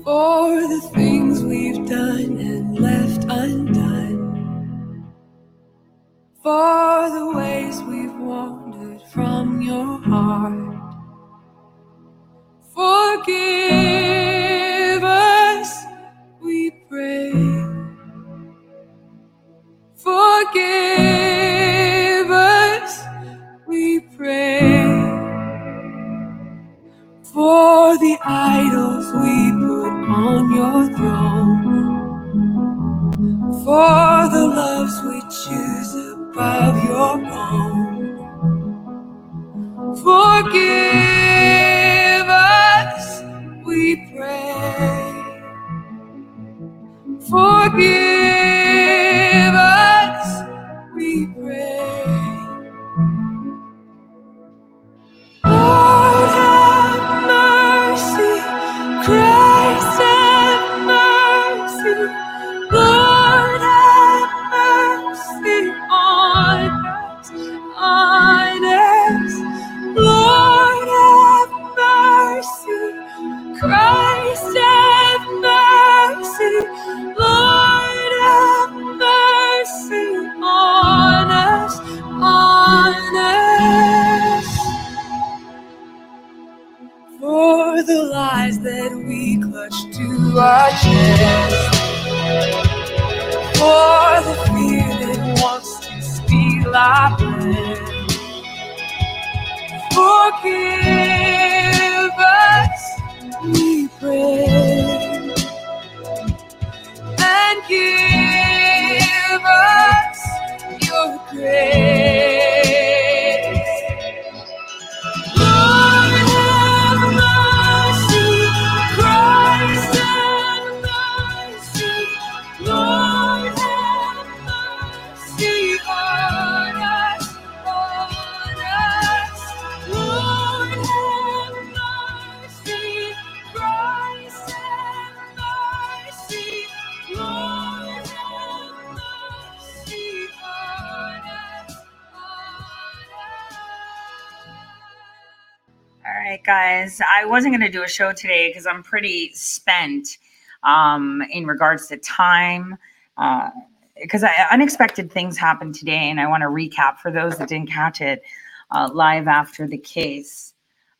for the things we've done and left undone, for the ways we've wandered from your heart. Forgive us, we pray. Forgive us, we pray. For the idols we put on your throne, for the loves we choose above your own. Forgive us, we pray. Forgive us, we pray. Lord have mercy, Christ have mercy, Lord have mercy on us, on us. Lord have mercy, Christ have mercy, Lord have mercy on us, on us. For the lies that we clutch to our chest, for the fear that wants to steal our breath. Forgive us, we pray, and give us your grace. Lord have mercy, Christ have mercy, Lord have mercy on us, on us. Lord have mercy, Christ have mercy, Lord have mercy on us, on us. All right, guys, I wasn't going to do a show today because I'm pretty spent in regards to time because unexpected things happened today, and I want to recap for those that didn't catch it live after the case.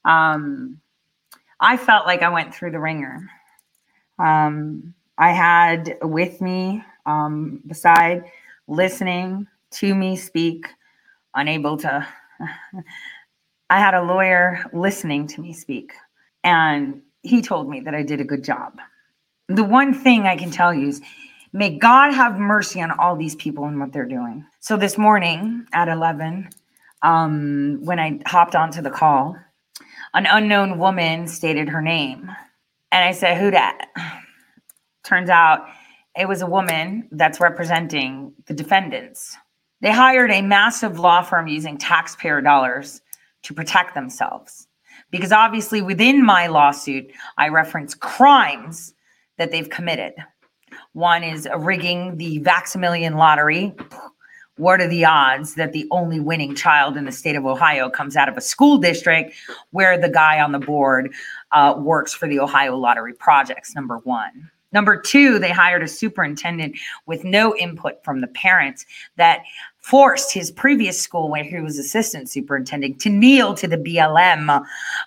I felt like I went through the ringer. I had with me, beside listening to me speak, unable to... I had a lawyer listening to me speak, and he told me that I did a good job. The one thing I can tell you is, may God have mercy on all these people and what they're doing. So this morning at 11, when I hopped onto the call, an unknown woman stated her name. And I said, who dat? Turns out it was a woman that's representing the defendants. They hired a massive law firm using taxpayer dollars to protect themselves. Because obviously within my lawsuit, I reference crimes that they've committed. One is rigging the Vaximillion lottery. What are the odds that the only winning child in the state of Ohio comes out of a school district where the guy on the board works for the Ohio Lottery Projects, number one. Number two, they hired a superintendent with no input from the parents that forced his previous school, where he was assistant superintendent, to kneel to the BLM,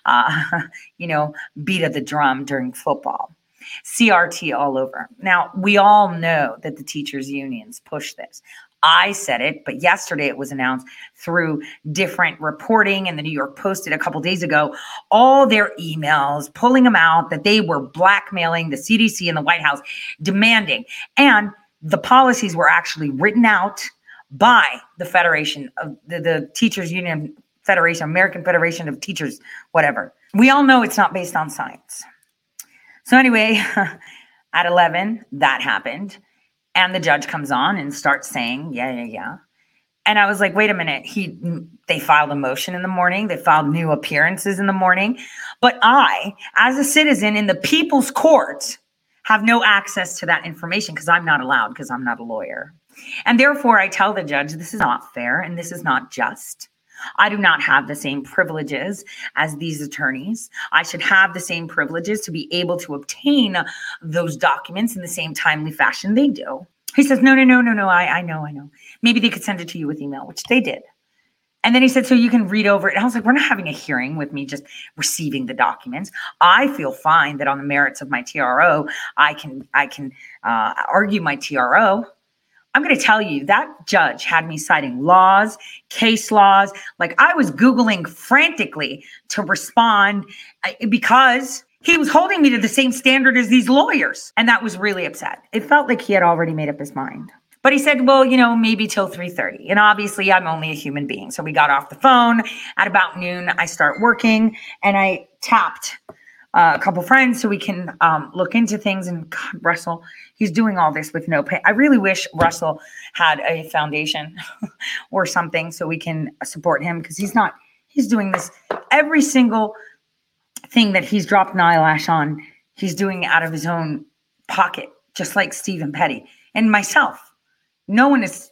beat of the drum during football. CRT all over. Now, we all know that the teachers' unions push this. I said it, but yesterday it was announced through different reporting, and the New York Post did a couple days ago, all their emails, pulling them out, that they were blackmailing the CDC and the White House, demanding. And the policies were actually written out by the Federation of the Teachers Union Federation, American Federation of Teachers, whatever. We all know it's not based on science. So anyway, at 11, that happened. And the judge comes on and starts saying, yeah. And I was like, wait a minute. They filed a motion in the morning. They filed new appearances in the morning. But I, as a citizen in the people's court, have no access to that information because I'm not allowed, because I'm not a lawyer. And therefore, I tell the judge, this is not fair and this is not just. I do not have the same privileges as these attorneys. I should have the same privileges to be able to obtain those documents in the same timely fashion they do. He says, no. I know. Maybe they could send it to you with email, which they did. And then he said, so you can read over it. And I was like, we're not having a hearing with me just receiving the documents. I feel fine that on the merits of my TRO, I can argue my TRO. I'm going to tell you, that judge had me citing laws, case laws. Like, I was Googling frantically to respond because he was holding me to the same standard as these lawyers. And that was really upset. It felt like he had already made up his mind. But he said, well, maybe till 3:30. And obviously, I'm only a human being. So we got off the phone. At about noon, I start working, and I tapped a couple friends so we can look into things. And God, Russell, he's doing all this with no pay. I really wish Russell had a foundation or something so we can support him, because he's doing this. Every single thing that he's dropped an eyelash on, he's doing out of his own pocket, just like Stephen Petty and myself. No one is,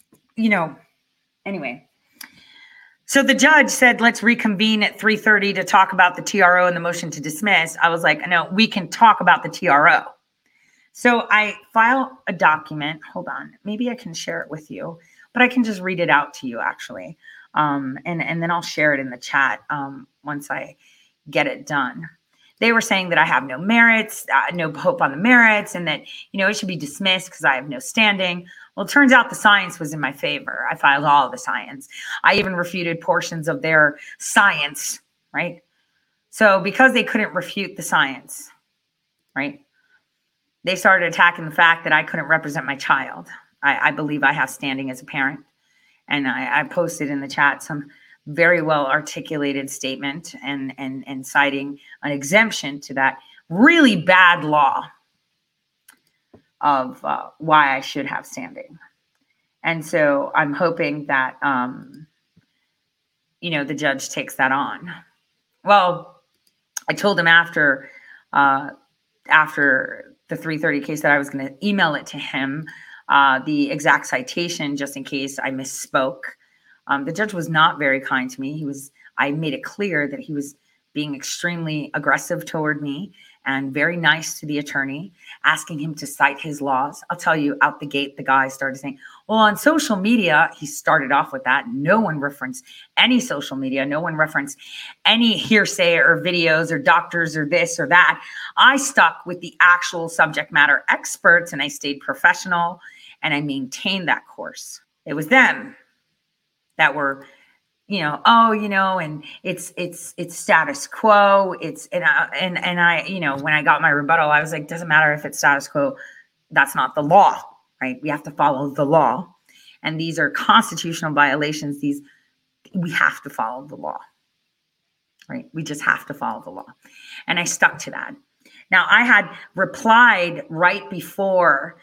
anyway. So the judge said, let's reconvene at 3:30 to talk about the TRO and the motion to dismiss. I was like, no, we can talk about the TRO. So I file a document. Hold on. Maybe I can share it with you, but I can just read it out to you, actually. And then I'll share it in the chat once I get it done. They were saying that I have no merits, no hope on the merits, and that, it should be dismissed because I have no standing. Well, it turns out the science was in my favor. I filed all of the science. I even refuted portions of their science, right? So because they couldn't refute the science, right, they started attacking the fact that I couldn't represent my child. I believe I have standing as a parent. And I posted in the chat some very well articulated statement and citing an exemption to that really bad law of why I should have standing. And so I'm hoping that, the judge takes that on. Well, I told him after the 3:30 case that I was going to email it to him, the exact citation, just in case I misspoke. The judge was not very kind to me. I made it clear that he was being extremely aggressive toward me and very nice to the attorney, asking him to cite his laws. I'll tell you, out the gate, the guy started saying, well, on social media, he started off with that. No one referenced any social media. No one referenced any hearsay or videos or doctors or this or that. I stuck with the actual subject matter experts, and I stayed professional, and I maintained that course. It was them that were, and it's status quo. And I, when I got my rebuttal, I was like, doesn't matter if it's status quo. That's not the law, right? We have to follow the law. And these are constitutional violations. We have to follow the law, right? We just have to follow the law. And I stuck to that. Now, I had replied right before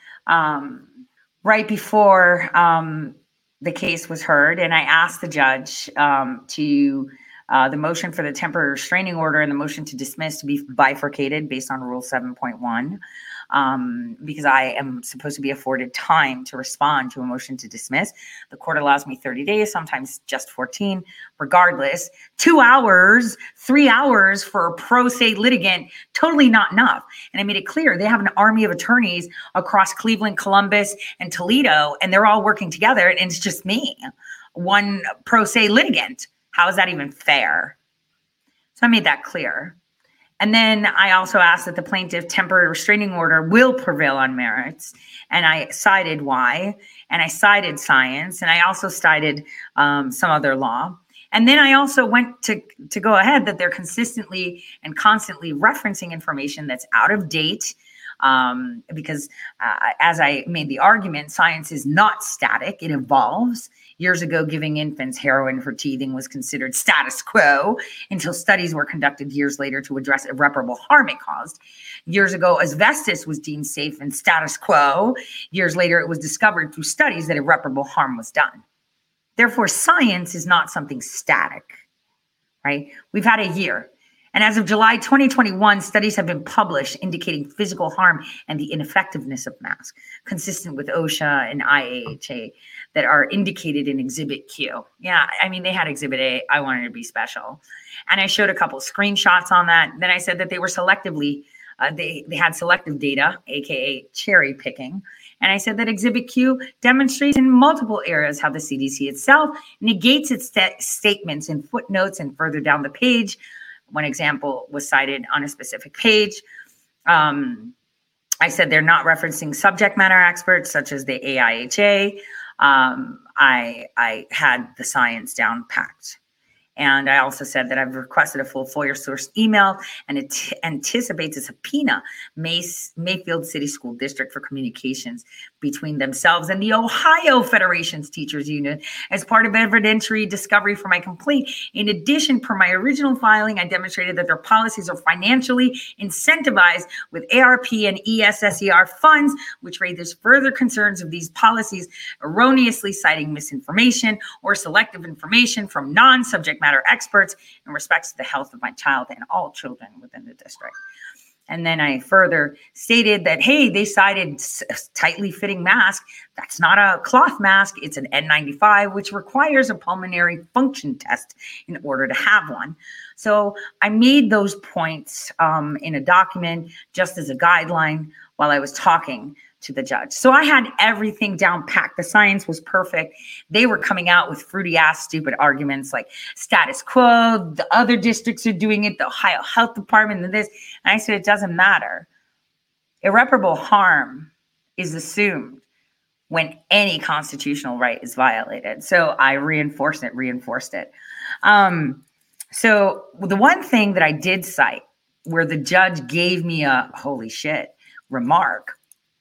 the case was heard, and I asked the judge to the motion for the temporary restraining order and the motion to dismiss to be bifurcated based on Rule 7.1, because I am supposed to be afforded time to respond to a motion to dismiss. The court allows me 30 days, sometimes just 14. Regardless, 2 hours, 3 hours for a pro se litigant, totally not enough. And I made it clear they have an army of attorneys across Cleveland, Columbus, and Toledo, and they're all working together, and it's just me, one pro se litigant. How is that even fair? So I made that clear. And then I also asked that the plaintiff temporary restraining order will prevail on merits. And I cited why, and I cited science, and I also cited some other law. And then I also went to go ahead that they're consistently and constantly referencing information that's out of date, because as I made the argument, science is not static, it evolves. Years ago, giving infants heroin for teething was considered status quo until studies were conducted years later to address irreparable harm it caused. Years ago, asbestos was deemed safe and status quo. Years later, it was discovered through studies that irreparable harm was done. Therefore, science is not something static, right? We've had a year. And as of July 2021, studies have been published indicating physical harm and the ineffectiveness of masks, consistent with OSHA and IAHA, that are indicated in Exhibit Q. Yeah, I mean, they had Exhibit A. I wanted to be special. And I showed a couple screenshots on that. Then I said that they were selectively, they had selective data, AKA cherry picking. And I said that Exhibit Q demonstrates in multiple areas how the CDC itself negates its statements in footnotes and further down the page. One example was cited on a specific page. I said they're not referencing subject matter experts such as the AIHA. I had the science down packed. And I also said that I've requested a full FOIA source email, and it anticipates a subpoena Mayfield City School District for communications between themselves and the Ohio Federation's Teachers Union as part of evidentiary discovery for my complaint. In addition, per my original filing, I demonstrated that their policies are financially incentivized with ARP and ESSER funds, which raises further concerns of these policies erroneously citing misinformation or selective information from non-subject matter experts in respects to the health of my child and all children within the district. And then I further stated that, hey, they cited tightly fitting mask. That's not a cloth mask. It's an N95, which requires a pulmonary function test in order to have one. So I made those points in a document just as a guideline while I was talking to the judge. So I had everything down packed. The science was perfect. They were coming out with fruity ass stupid arguments like status quo, the other districts are doing it, the Ohio Health Department and this. And I said, it doesn't matter. Irreparable harm is assumed when any constitutional right is violated. So I reinforced it. So the one thing that I did cite where the judge gave me a holy shit remark,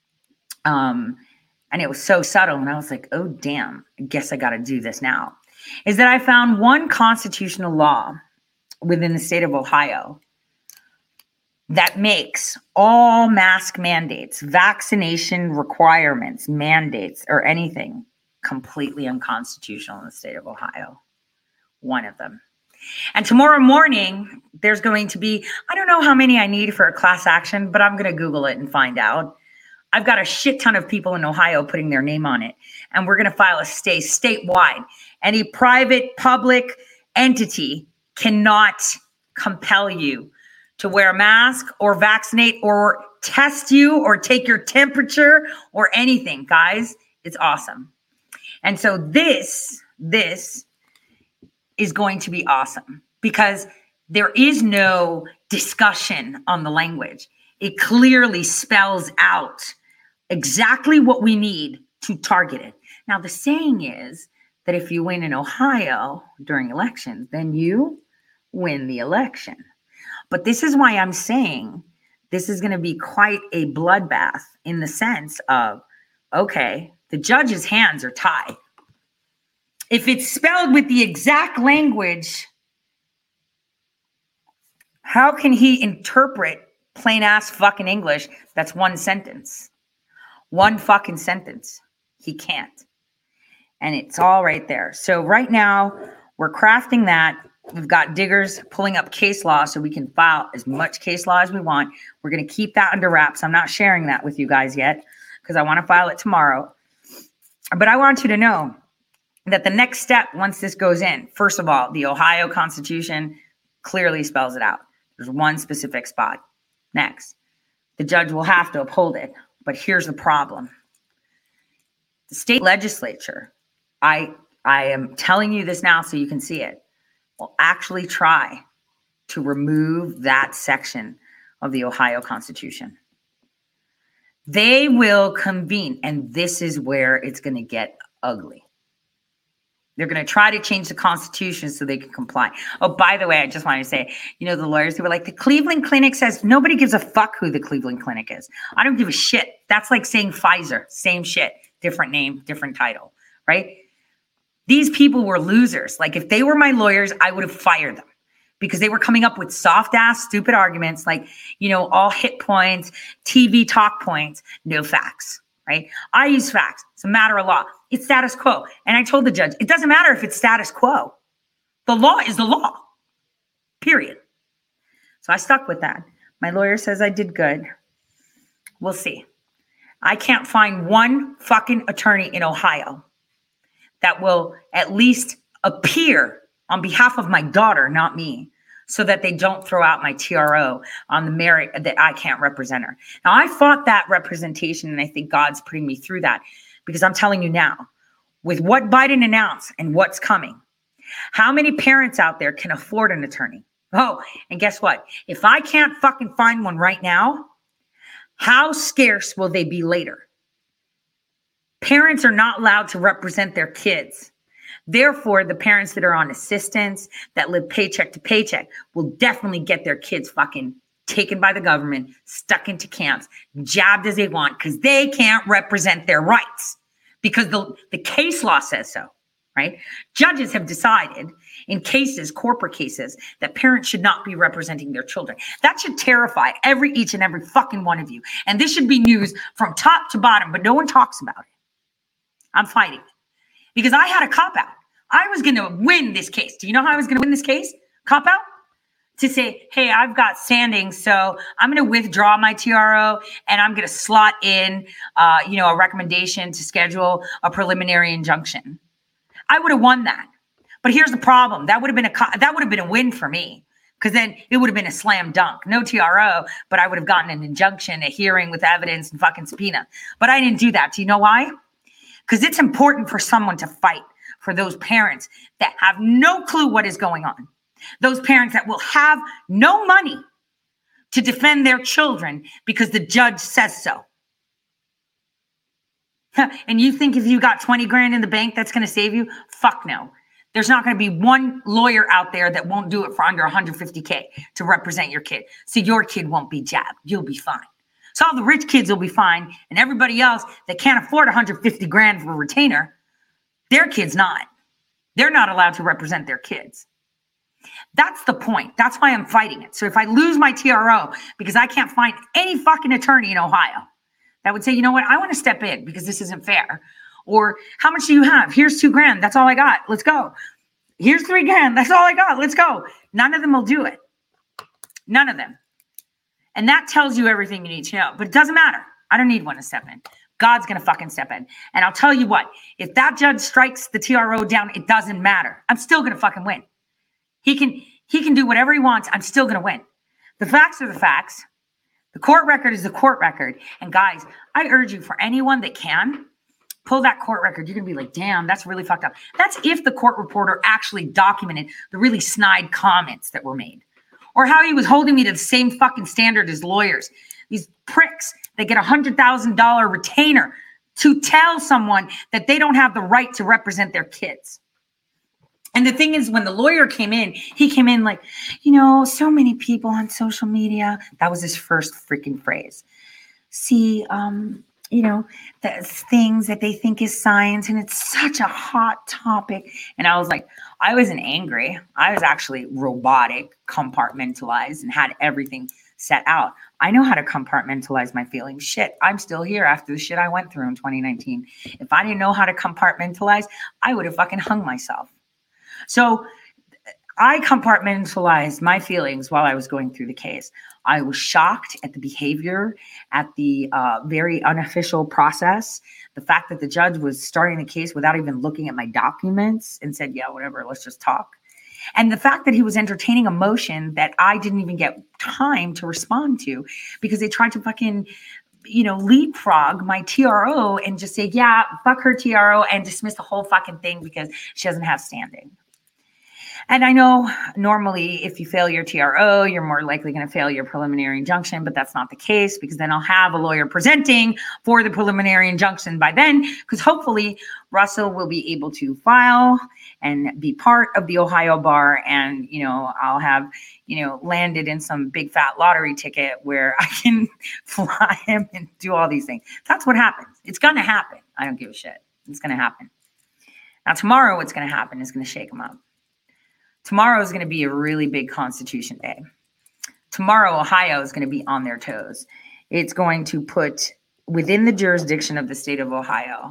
and it was so subtle, and I was like, oh, damn, I guess I got to do this now, is that I found one constitutional law within the state of Ohio that makes all mask mandates, vaccination requirements, mandates, or anything completely unconstitutional in the state of Ohio. One of them. And tomorrow morning, there's going to be, I don't know how many I need for a class action, but I'm going to Google it and find out. I've got a shit ton of people in Ohio putting their name on it, and we're going to file a stay statewide. Any private, public entity cannot compel you to wear a mask or vaccinate or test you or take your temperature or anything, guys. It's awesome. And so this is going to be awesome because there is no discussion on the language. It clearly spells out exactly what we need to target it. Now, the saying is that if you win in Ohio during elections, then you win the election. But this is why I'm saying this is going to be quite a bloodbath in the sense of, okay, the judge's hands are tied. If it's spelled with the exact language, how can he interpret plain ass fucking English? That's one sentence. One fucking sentence. He can't. And it's all right there. So right now we're crafting that. We've got diggers pulling up case law so we can file as much case law as we want. We're going to keep that under wraps. I'm not sharing that with you guys yet because I want to file it tomorrow. But I want you to know that the next step once this goes in, first of all, the Ohio Constitution clearly spells it out. There's one specific spot. Next, the judge will have to uphold it. But here's the problem. The state legislature, I am telling you this now so you can see it, will actually try to remove that section of the Ohio Constitution. They will convene, and this is where it's going to get ugly. They're going to try to change the Constitution so they can comply. Oh, by the way, I just wanted to say, the lawyers who were like, the Cleveland Clinic says nobody gives a fuck who the Cleveland Clinic is. I don't give a shit. That's like saying Pfizer, same shit, different name, different title, right? These people were losers. Like if they were my lawyers, I would have fired them because they were coming up with soft ass, stupid arguments like, all hit points, TV talk points, no facts, right? I use facts. It's a matter of law. It's status quo. And I told the judge, it doesn't matter if it's status quo. The law is the law, period. So I stuck with that. My lawyer says I did good. We'll see. I can't find one fucking attorney in Ohio that will at least appear on behalf of my daughter, not me, so that they don't throw out my TRO on the merit that I can't represent her. Now, I fought that representation, and I think God's putting me through that, because I'm telling you now, with what Biden announced and what's coming, how many parents out there can afford an attorney? Oh, and guess what? If I can't fucking find one right now, how scarce will they be later? Parents are not allowed to represent their kids. Therefore, the parents that are on assistance, that live paycheck to paycheck, will definitely get their kids fucking taken by the government, stuck into camps, jabbed as they want, because they can't represent their rights, because the case law says so, right? Judges have decided in cases, corporate cases, that parents should not be representing their children. That should terrify each and every fucking one of you. And this should be news from top to bottom, but no one talks about it. I'm fighting because I had a cop out. I was going to win this case. Do you know how I was going to win this case? Cop out? To say, hey, I've got standing, so I'm going to withdraw my TRO and I'm going to slot in, a recommendation to schedule a preliminary injunction. I would have won that. But here's the problem. That would have been a win for me, because then it would have been a slam dunk. No TRO, but I would have gotten an injunction, a hearing with evidence and fucking subpoena. But I didn't do that. Do you know why? Because it's important for someone to fight for those parents that have no clue what is going on. Those parents that will have no money to defend their children because the judge says so. And you think if you got 20 grand in the bank, that's going to save you? Fuck no. There's not going to be one lawyer out there that won't do it for under 150K to represent your kid. So your kid won't be jabbed. You'll be fine. So all the rich kids will be fine. And everybody else that can't afford 150 grand for a retainer, their kid's not. They're not allowed to represent their kids. That's the point. That's why I'm fighting it. So if I lose my TRO because I can't find any fucking attorney in Ohio that would say, you know what, I want to step in because this isn't fair. Or how much do you have? Here's $2,000. That's all I got. Let's go. Here's $3,000. That's all I got. Let's go. None of them will do it. None of them. And that tells you everything you need to know. But it doesn't matter. I don't need one to step in. God's going to fucking step in. And I'll tell you what, if that judge strikes the TRO down, it doesn't matter. I'm still going to fucking win. He can do whatever he wants. I'm still going to win. The facts are the facts. The court record is the court record. And guys, I urge you, for anyone that can, pull that court record. You're going to be like, damn, that's really fucked up. That's if the court reporter actually documented the really snide comments that were made. Or how he was holding me to the same fucking standard as lawyers. These pricks, they get $100,000 retainer to tell someone that they don't have the right to represent their kids. And the thing is, when the lawyer came in, he came in like, so many people on social media. That was his first freaking phrase. See, the things that they think is science, and it's such a hot topic. And I was like, I wasn't angry. I was actually robotic, compartmentalized, and had everything set out. I know how to compartmentalize my feelings. Shit, I'm still here after the shit I went through in 2019. If I didn't know how to compartmentalize, I would have fucking hung myself. So I compartmentalized my feelings while I was going through the case. I was shocked at the behavior, at the very unofficial process. The fact that the judge was starting the case without even looking at my documents and said, yeah, whatever, let's just talk. And the fact that he was entertaining a motion that I didn't even get time to respond to because they tried to fucking, leapfrog my TRO and just say, yeah, fuck her TRO and dismiss the whole fucking thing because she doesn't have standing. And I know normally if you fail your TRO, you're more likely going to fail your preliminary injunction, but that's not the case because then I'll have a lawyer presenting for the preliminary injunction by then, because hopefully Russell will be able to file and be part of the Ohio bar. And, I'll have, landed in some big fat lottery ticket where I can fly him and do all these things. That's what happens. It's going to happen. I don't give a shit. It's going to happen. Now, tomorrow, what's going to happen is going to shake him up. Tomorrow is going to be a really big Constitution Day. Tomorrow, Ohio is going to be on their toes. It's going to put within the jurisdiction of the state of Ohio,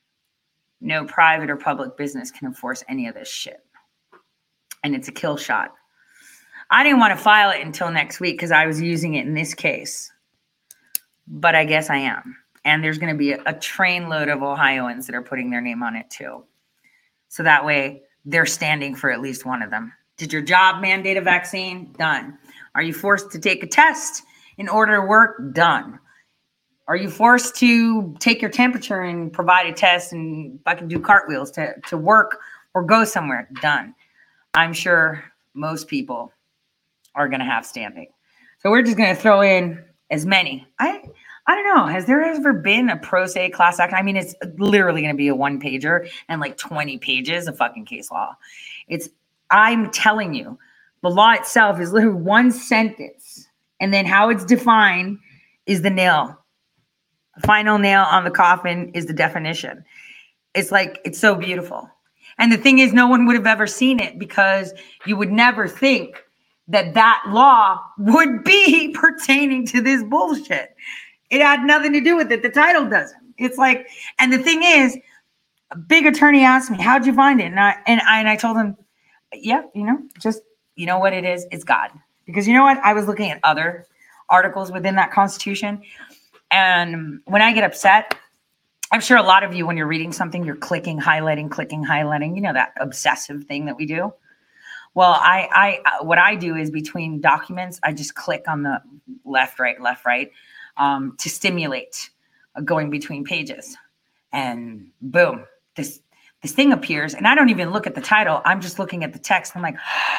no private or public business can enforce any of this shit. And it's a kill shot. I didn't want to file it until next week because I was using it in this case. But I guess I am. And there's going to be a trainload of Ohioans that are putting their name on it too. So that way they're standing for at least one of them. Did your job mandate a vaccine? Done. Are you forced to take a test in order to work? Done. Are you forced to take your temperature and provide a test and fucking do cartwheels to work or go somewhere? Done. I'm sure most people are going to have standing. So we're just going to throw in as many. I don't know. Has there ever been a pro se class action? I mean, it's literally going to be a 1-pager and like 20 pages of fucking case law. I'm telling you, the law itself is literally one sentence. And then how it's defined is the nail. The final nail on the coffin is the definition. It's so beautiful. And the thing is, no one would have ever seen it because you would never think that law would be pertaining to this bullshit. It had nothing to do with it. The title doesn't. It's like, and the thing is, a big attorney asked me, how'd you find it? And I told him, yeah, just, what it is? It's God. Because you know what? I was looking at other articles within that Constitution. And when I get upset, I'm sure a lot of you, when you're reading something, you're clicking, highlighting, that obsessive thing that we do. Well, what I do is between documents, I just click on the left, right, to stimulate going between pages. And boom, this thing appears. And I don't even look at the title. I'm just looking at the text. I'm like,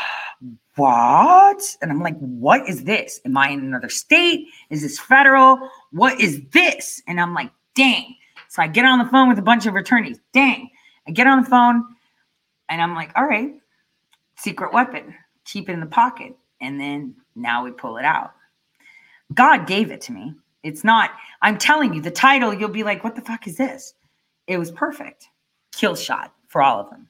what? And I'm like, what is this? Am I in another state? Is this federal? What is this? And I'm like, dang. So I get on the phone with a bunch of attorneys. Dang. I get on the phone and I'm like, all right, secret weapon, keep it in the pocket. And then now we pull it out. God gave it to me. It's not, I'm telling you, the title, you'll be like, what the fuck is this? It was perfect. Kill shot for all of them.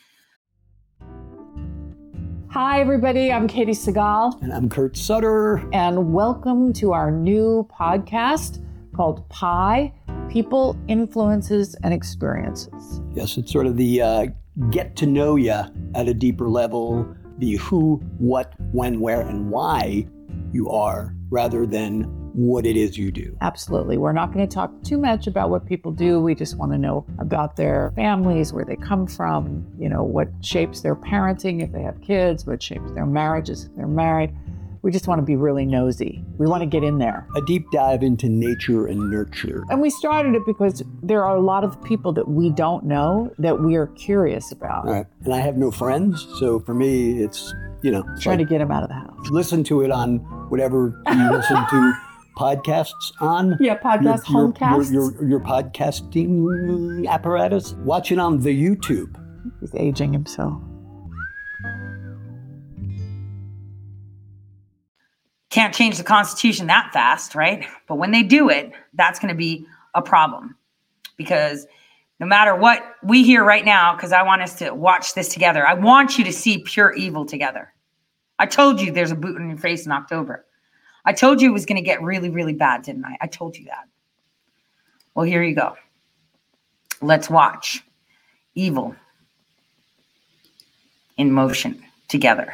Hi, everybody. I'm Katie Segal. And I'm Kurt Sutter. And welcome to our new podcast called PIE, People, Influences, and Experiences. Yes, it's sort of the get to know you at a deeper level, the who, what, when, where, and why you are, rather than what it is you do. Absolutely. We're not going to talk too much about what people do. We just want to know about their families, where they come from, what shapes their parenting if they have kids, what shapes their marriages if they're married. We just want to be really nosy. We want to get in there. A deep dive into nature and nurture. And we started it because there are a lot of people that we don't know that we are curious about. Right. And I have no friends. So for me, it's, trying to get them out of the house. Listen to it on whatever you listen to podcasts on. Yeah, homecasts. Your podcasting apparatus. Watch it on the YouTube. He's aging himself. Can't change the Constitution that fast, right? But when they do it, that's going to be a problem. Because no matter what we hear right now, because I want us to watch this together, I want you to see pure evil together. I told you there's a boot in your face in October. I told you it was going to get really, really bad, didn't I? I told you that. Well, here you go. Let's watch evil in motion together.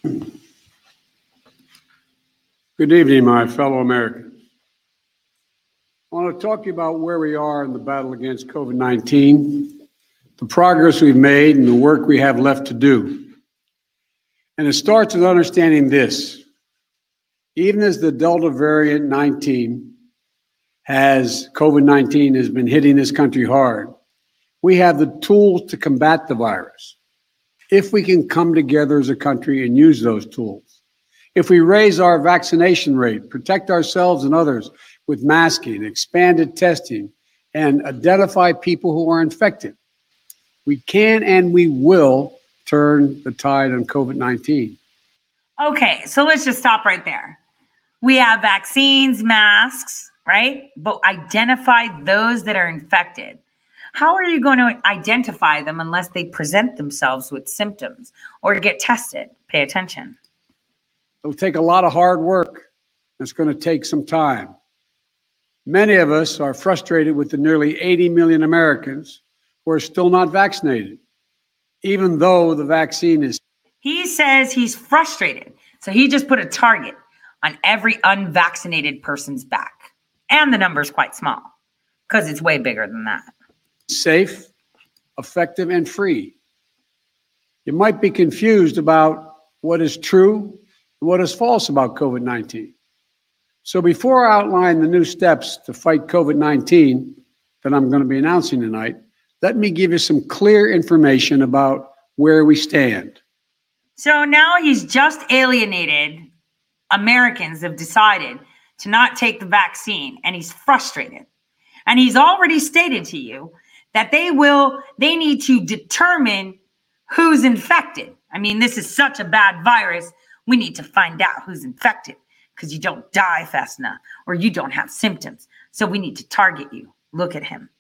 Good evening, my fellow Americans. I want to talk to you about where we are in the battle against COVID-19, the progress we've made, and the work we have left to do. And it starts with understanding this. Even as the Delta variant 19 COVID-19 has been hitting this country hard, we have the tools to combat the virus. If we can come together as a country and use those tools. If we raise our vaccination rate, protect ourselves and others with masking, expanded testing, and identify people who are infected, we can and we will turn the tide on COVID-19. Okay, so let's just stop right there. We have vaccines, masks, right? But identify those that are infected. How are you going to identify them unless they present themselves with symptoms or get tested? Pay attention. It'll take a lot of hard work. It's going to take some time. Many of us are frustrated with the nearly 80 million Americans who are still not vaccinated, even though the vaccine is. He says he's frustrated. So he just put a target on every unvaccinated person's back. And the number's quite small because it's way bigger than that. Safe, effective, and free. You might be confused about what is true and what is false about COVID-19. So before I outline the new steps to fight COVID-19 that I'm going to be announcing tonight, let me give you some clear information about where we stand. So now he's just alienated. Americans have decided to not take the vaccine, and he's frustrated. And he's already stated to you that they need to determine who's infected. I mean, this is such a bad virus. We need to find out who's infected because you don't die fast enough or you don't have symptoms. So we need to target you. Look at him.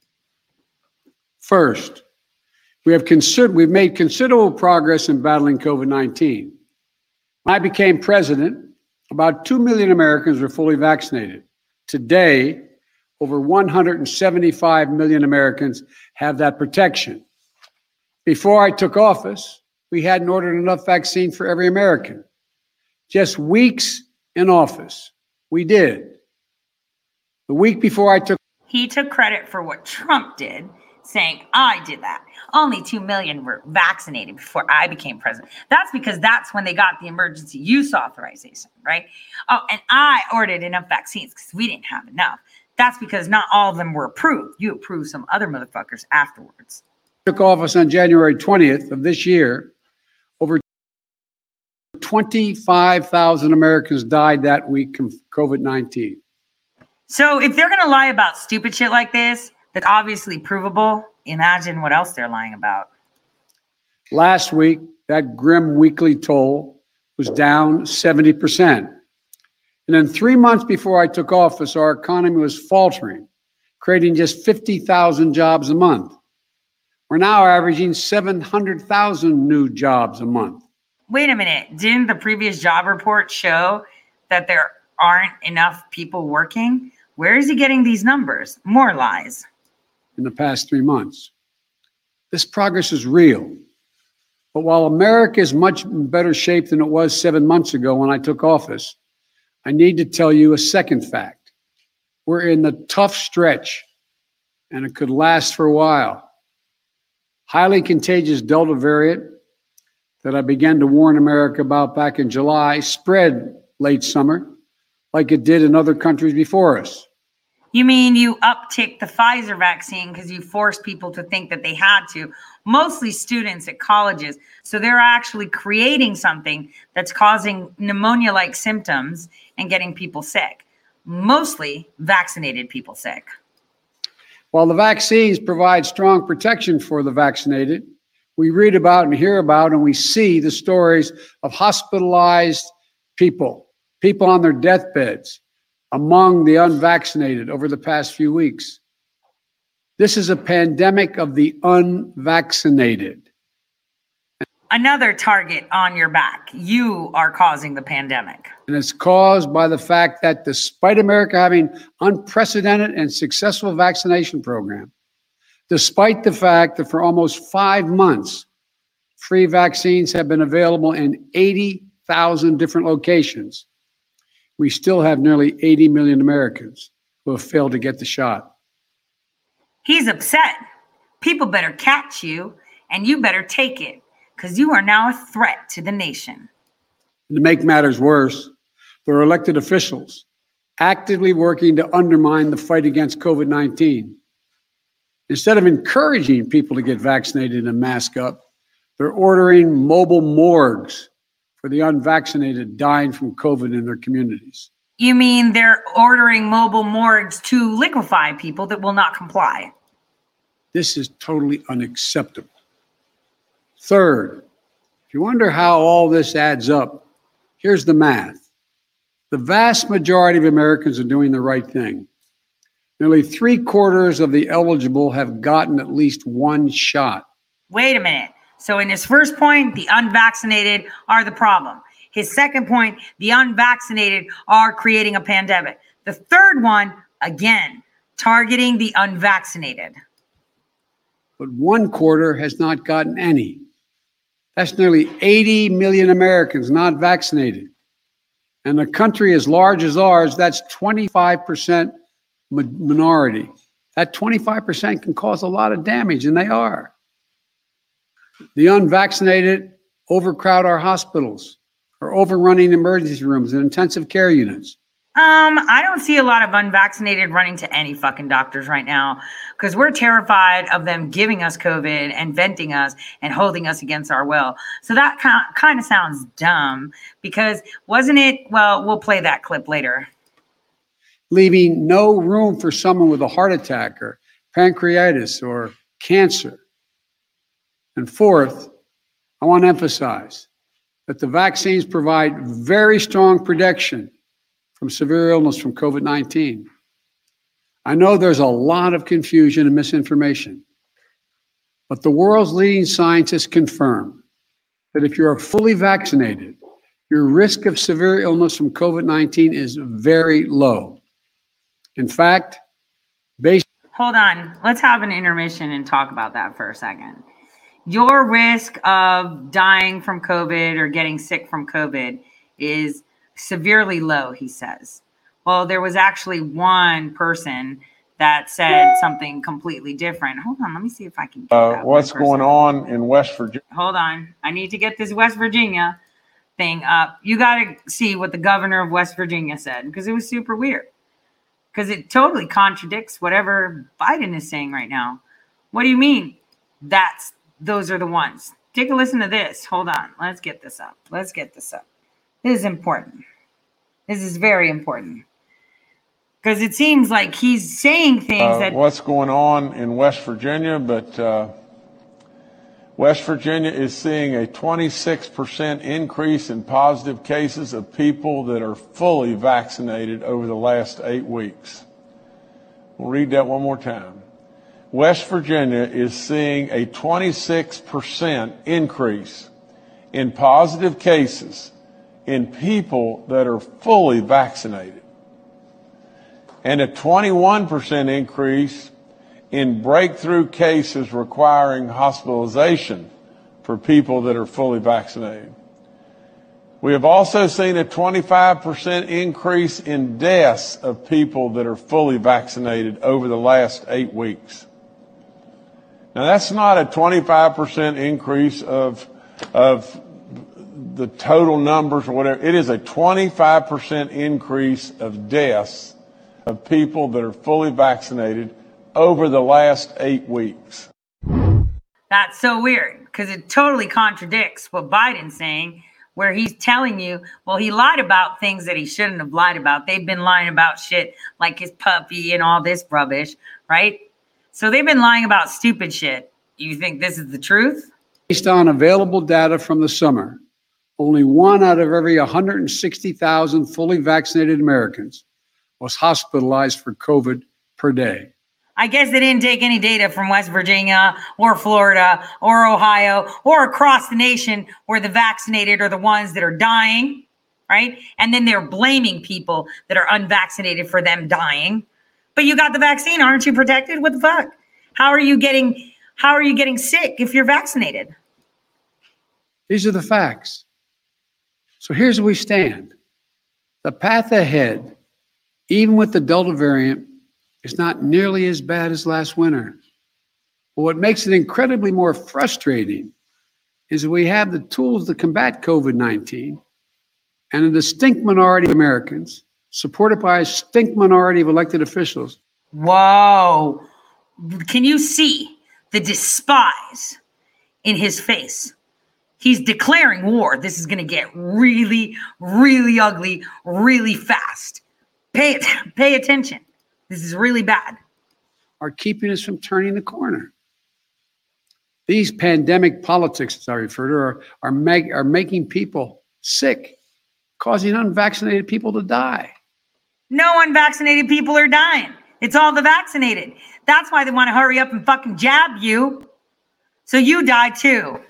First, we've made considerable progress in battling COVID-19. When I became president, about 2 million Americans were fully vaccinated. Today, over 175 million Americans have that protection. Before I took office, we hadn't ordered enough vaccine for every American. Just weeks in office, we did. The week before he took credit for what Trump did, saying, I did that. Only 2 million were vaccinated before I became president. That's because that's when they got the emergency use authorization, right? Oh, and I ordered enough vaccines because we didn't have enough. That's because not all of them were approved. You approved some other motherfuckers afterwards. Took office on January 20th of this year, over 25,000 Americans died that week from COVID-19. So if they're going to lie about stupid shit like this, that's obviously provable, imagine what else they're lying about. Last week, that grim weekly toll was down 70%. And then 3 months before I took office, our economy was faltering, creating just 50,000 jobs a month. We're now averaging 700,000 new jobs a month. Wait a minute. Didn't the previous job report show that there aren't enough people working? Where is he getting these numbers? More lies. In the past 3 months. This progress is real. But while America is much in better shape than it was 7 months ago when I took office, I need to tell you a second fact. We're in the tough stretch, and it could last for a while. Highly contagious Delta variant that I began to warn America about back in July spread late summer like it did in other countries before us. You mean you upticked the Pfizer vaccine because you forced people to think that they had to, mostly students at colleges. So they're actually creating something that's causing pneumonia-like symptoms and getting people sick, mostly vaccinated people sick. While the vaccines provide strong protection for the vaccinated, we read about and hear about and we see the stories of hospitalized people on their deathbeds, among the unvaccinated over the past few weeks. This is a pandemic of the unvaccinated. Another target on your back. You are causing the pandemic. And it's caused by the fact that despite America having unprecedented and successful vaccination program, despite the fact that for almost 5 months, free vaccines have been available in 80,000 different locations, we still have nearly 80 million Americans who have failed to get the shot. He's upset. People better catch you, and you better take it, because you are now a threat to the nation. And to make matters worse, there are elected officials actively working to undermine the fight against COVID-19. Instead of encouraging people to get vaccinated and mask up, they're ordering mobile morgues for the unvaccinated dying from COVID in their communities. You mean they're ordering mobile morgues to liquefy people that will not comply? This is totally unacceptable. Third, if you wonder how all this adds up, here's the math. The vast majority of Americans are doing the right thing. Nearly 3/4 of the eligible have gotten at least one shot. Wait a minute. So in his first point, the unvaccinated are the problem. His second point, the unvaccinated are creating a pandemic. The third one, again, targeting the unvaccinated. But 1/4 has not gotten any. That's nearly 80 million Americans not vaccinated. And a country as large as ours, that's 25% minority. That 25% can cause a lot of damage, and they are. The unvaccinated overcrowd our hospitals, are overrunning emergency rooms and intensive care units. I don't see a lot of unvaccinated running to any fucking doctors right now because we're terrified of them giving us COVID and venting us and holding us against our will. So that kind of sounds dumb because wasn't it? Well, we'll play that clip later. Leaving no room for someone with a heart attack or pancreatitis or cancer. And fourth, I want to emphasize that the vaccines provide very strong protection from severe illness from COVID-19. I know there's a lot of confusion and misinformation, but the world's leading scientists confirm that if you're fully vaccinated, your risk of severe illness from COVID-19 is very low. In fact, Hold on. Let's have an intermission and talk about that for a second. Your risk of dying from COVID or getting sick from COVID is severely low, he says. Well, there was actually one person that said something completely different. Hold on, let me see if I can get that. What's going on in West Virginia? Hold on. I need to get this West Virginia thing up. You got to see what the governor of West Virginia said because it was super weird. Because it totally contradicts whatever Biden is saying right now. What do you mean? Those are the ones. Take a listen to this. Hold on. Let's get this up. This is important. This is very important. Because it seems like he's saying things that... What's going on in West Virginia, but West Virginia is seeing a 26% increase in positive cases of people that are fully vaccinated over the last 8 weeks. We'll read that one more time. West Virginia is seeing a 26% increase in positive cases in people that are fully vaccinated, and a 21% increase in breakthrough cases requiring hospitalization for people that are fully vaccinated. We have also seen a 25% increase in deaths of people that are fully vaccinated over the last 8 weeks. Now, that's not a 25% increase of the total numbers or whatever. It is a 25% increase of deaths of people that are fully vaccinated over the last 8 weeks. That's so weird because it totally contradicts what Biden's saying, where he's telling you, well, he lied about things that he shouldn't have lied about. They've been lying about shit like his puppy and all this rubbish, right? So they've been lying about stupid shit. You think this is the truth? Based on available data from the summer, only 1 out of every 160,000 fully vaccinated Americans was hospitalized for COVID per day. I guess they didn't take any data from West Virginia or Florida or Ohio or across the nation where the vaccinated are the ones that are dying, right? And then they're blaming people that are unvaccinated for them dying. But you got the vaccine. Aren't you protected? What the fuck? How are you getting sick if you're vaccinated? These are the facts. So here's where we stand. The path ahead, even with the Delta variant, is not nearly as bad as last winter. But what makes it incredibly more frustrating is that we have the tools to combat COVID-19 and a distinct minority of Americans, supported by a distinct minority of elected officials. Whoa. Can you see the despise in his face? He's declaring war. This is going to get really, really ugly, really fast. Pay attention. This is really bad. Are keeping us from turning the corner. These pandemic politics, as I refer to, are making people sick, causing unvaccinated people to die. No unvaccinated people are dying. It's all the vaccinated. That's why they want to hurry up and fucking jab you, so you die too.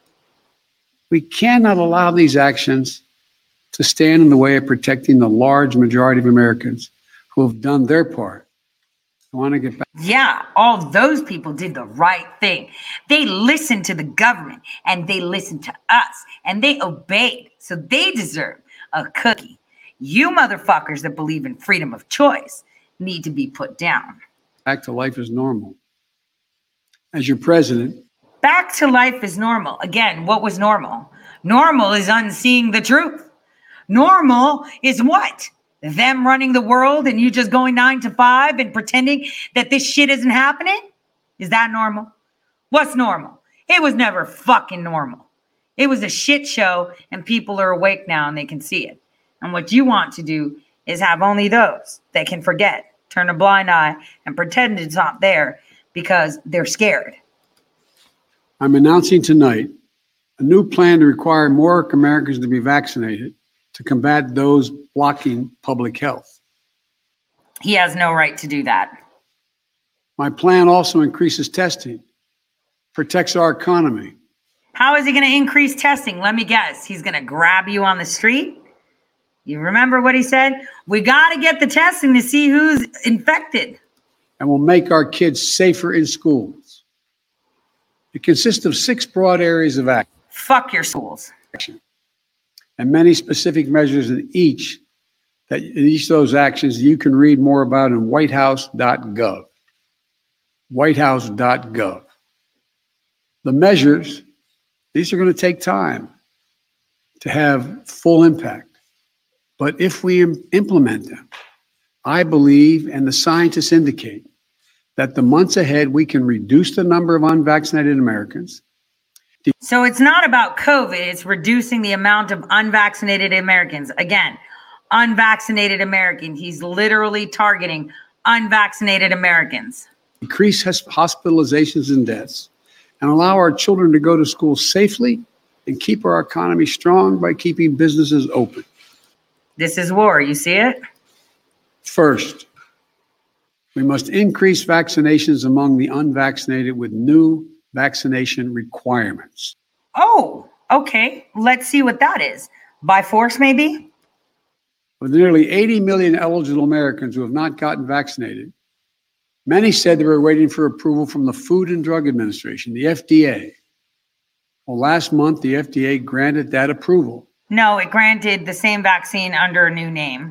We cannot allow these actions to stand in the way of protecting the large majority of Americans who have done their part. I want to get back. Yeah, all those people did the right thing. They listened to the government and they listened to us and they obeyed. So they deserve a cookie. You motherfuckers that believe in freedom of choice need to be put down. Back to life as normal. As your president, Back to life is normal. Again, what was normal? Normal is unseeing the truth. Normal is what? Them running the world and you just going 9 to 5 and pretending that this shit isn't happening? Is that normal? What's normal? It was never fucking normal. It was a shit show and people are awake now and they can see it. And what you want to do is have only those that can forget, turn a blind eye, and pretend it's not there because they're scared. I'm announcing tonight a new plan to require more Americans to be vaccinated to combat those blocking public health. He has no right to do that. My plan also increases testing, protects our economy. How is he going to increase testing? Let me guess. He's going to grab you on the street? You remember what he said? We got to get the testing to see who's infected. And will make our kids safer in schools. It consists of 6 broad areas of action. Fuck your schools. And many specific measures in each of those actions you can read more about in whitehouse.gov. Whitehouse.gov. The measures, these are going to take time to have full impact. But if we implement them, I believe, and the scientists indicate, that the months ahead we can reduce the number of unvaccinated Americans. So it's not about COVID, it's reducing the amount of unvaccinated Americans. Again, unvaccinated American. He's literally targeting unvaccinated Americans. Decrease hospitalizations and deaths and allow our children to go to school safely and keep our economy strong by keeping businesses open. This is war. You see it? First, we must increase vaccinations among the unvaccinated with new vaccination requirements. Oh, okay. Let's see what that is. By force, maybe? With nearly 80 million eligible Americans who have not gotten vaccinated, many said they were waiting for approval from the Food and Drug Administration, the FDA. Well, last month, the FDA granted that approval. No, it granted the same vaccine under a new name.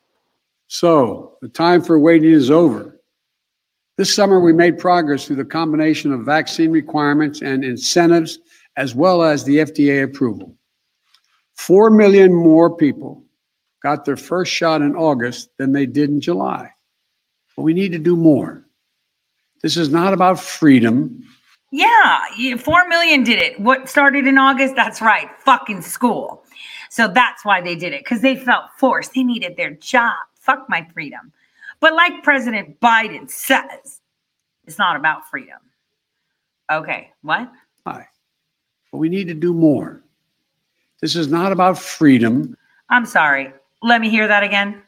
So the time for waiting is over. This summer, we made progress through the combination of vaccine requirements and incentives, as well as the FDA approval. 4 million more people got their first shot in August than they did in July. But we need to do more. This is not about freedom. Yeah, 4 million did it. What started in August? That's right, fucking school. So that's why they did it, because they felt forced. They needed their job. Fuck my freedom. But like President Biden says, it's not about freedom. Okay, what? But we need to do more. This is not about freedom. I'm sorry. Let me hear that again.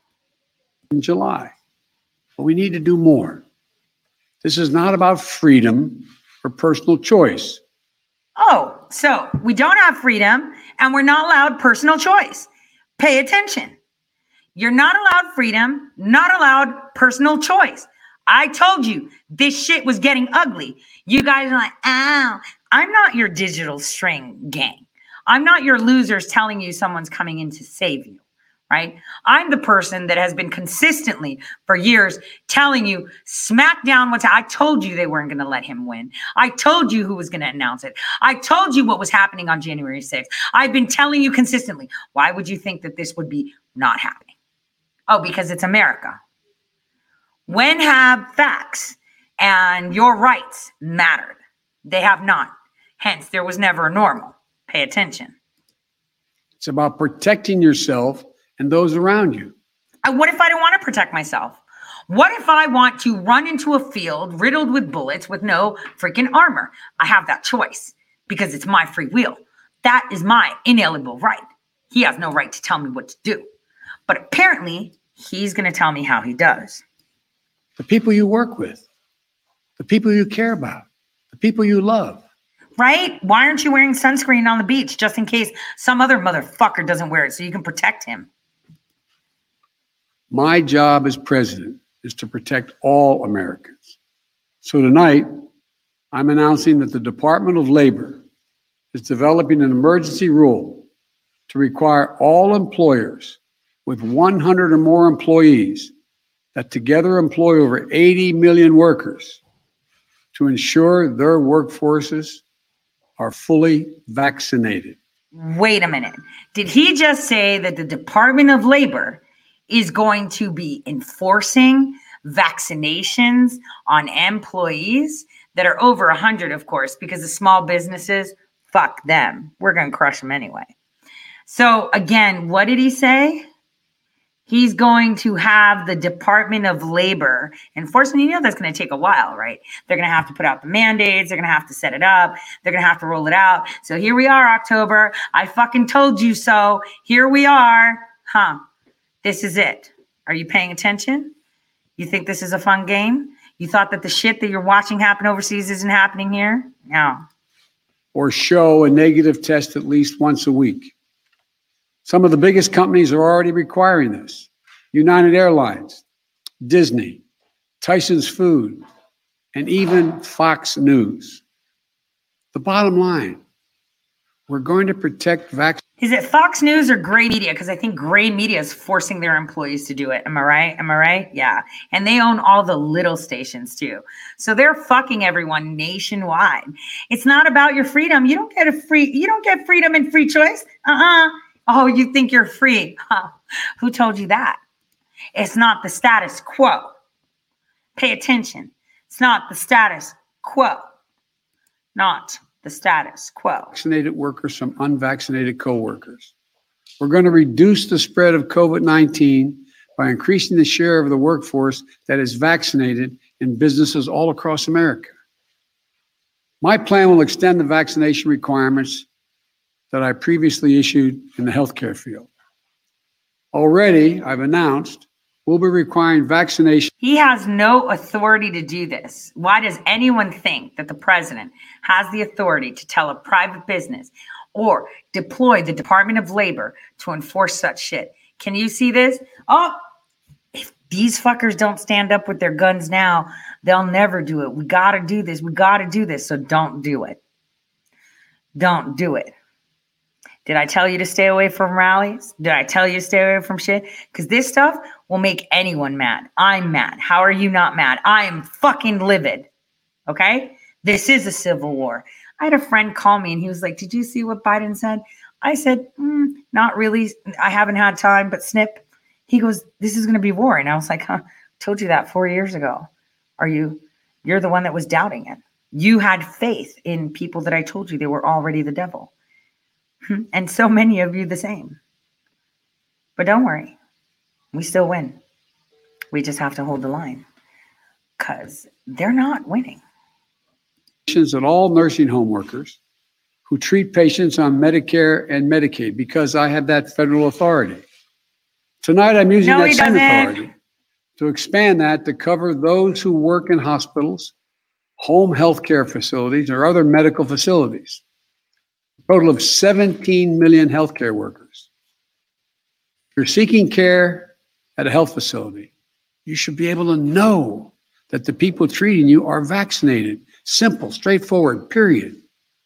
In July. But we need to do more. This is not about freedom or personal choice. Oh, so we don't have freedom and we're not allowed personal choice. Pay attention. You're not allowed freedom, not allowed personal choice. I told you this shit was getting ugly. You guys are like, ow. I'm not your digital string gang. I'm not your losers telling you someone's coming in to save you, right? I'm the person that has been consistently for years telling you, smack down what's. I told you they weren't going to let him win. I told you who was going to announce it. I told you what was happening on January 6th. I've been telling you consistently. Why would you think that this would be not happening? Oh, because it's America. When have facts and your rights mattered? They have not. Hence, there was never a normal. Pay attention. It's about protecting yourself and those around you. What if I don't want to protect myself? What if I want to run into a field riddled with bullets with no freaking armor? I have that choice because it's my free will. That is my inalienable right. He has no right to tell me what to do. But apparently, he's going to tell me how he does. The people you work with, the people you care about, the people you love. Right? Why aren't you wearing sunscreen on the beach just in case some other motherfucker doesn't wear it so you can protect him? My job as president is to protect all Americans. So tonight, I'm announcing that the Department of Labor is developing an emergency rule to require all employers with 100 or more employees that together employ over 80 million workers to ensure their workforces are fully vaccinated. Wait a minute. Did he just say that the Department of Labor is going to be enforcing vaccinations on employees that are over 100, of course, because the small businesses, fuck them. We're going to crush them anyway. So again, what did he say? He's going to have the Department of Labor enforcement. You know that's going to take a while, right? They're going to have to put out the mandates. They're going to have to set it up. They're going to have to roll it out. So here we are, October. I fucking told you so. Here we are. This is it. Are you paying attention? You think this is a fun game? You thought that the shit that you're watching happen overseas isn't happening here? No. Or show a negative test at least once a week. Some of the biggest companies are already requiring this. United Airlines, Disney, Tyson's Food, and even Fox News. The bottom line, we're going to protect vaccines. Is it Fox News or Gray Media? Because I think Gray Media is forcing their employees to do it. Am I right? Am I right? Yeah. And they own all the little stations too. So they're fucking everyone nationwide. It's not about your freedom. You don't get freedom and free choice. Oh, you think you're free? Huh. Who told you that? It's not the status quo. Pay attention. It's not the status quo. Not the status quo. Vaccinated workers from unvaccinated coworkers. We're going to reduce the spread of COVID-19 by increasing the share of the workforce that is vaccinated in businesses all across America. My plan will extend the vaccination requirements that I previously issued in the healthcare field. Already, I've announced we'll be requiring vaccination. He has no authority to do this. Why does anyone think that the president has the authority to tell a private business or deploy the Department of Labor to enforce such shit? Can you see this? Oh, if these fuckers don't stand up with their guns now, they'll never do it. We got to do this. We got to do this. So don't do it. Don't do it. Did I tell you to stay away from rallies? Did I tell you to stay away from shit? Because this stuff will make anyone mad. I'm mad. How are you not mad? I am fucking livid. Okay? This is a civil war. I had a friend call me and he was like, did you see what Biden said? I said, not really. I haven't had time, but snip. He goes, this is going to be war. And I was like, told you that 4 years ago. You're the one that was doubting it. You had faith in people that I told you they were already the devil. And so many of you the same. But don't worry. We still win. We just have to hold the line. Because they're not winning. That all nursing home workers who treat patients on Medicare and Medicaid, because I have that federal authority. Tonight I'm using that same authority to expand that to cover those who work in hospitals, home health care facilities, or other medical facilities. Total of 17 million healthcare workers. If you're seeking care at a health facility, you should be able to know that the people treating you are vaccinated. Simple, straightforward, period.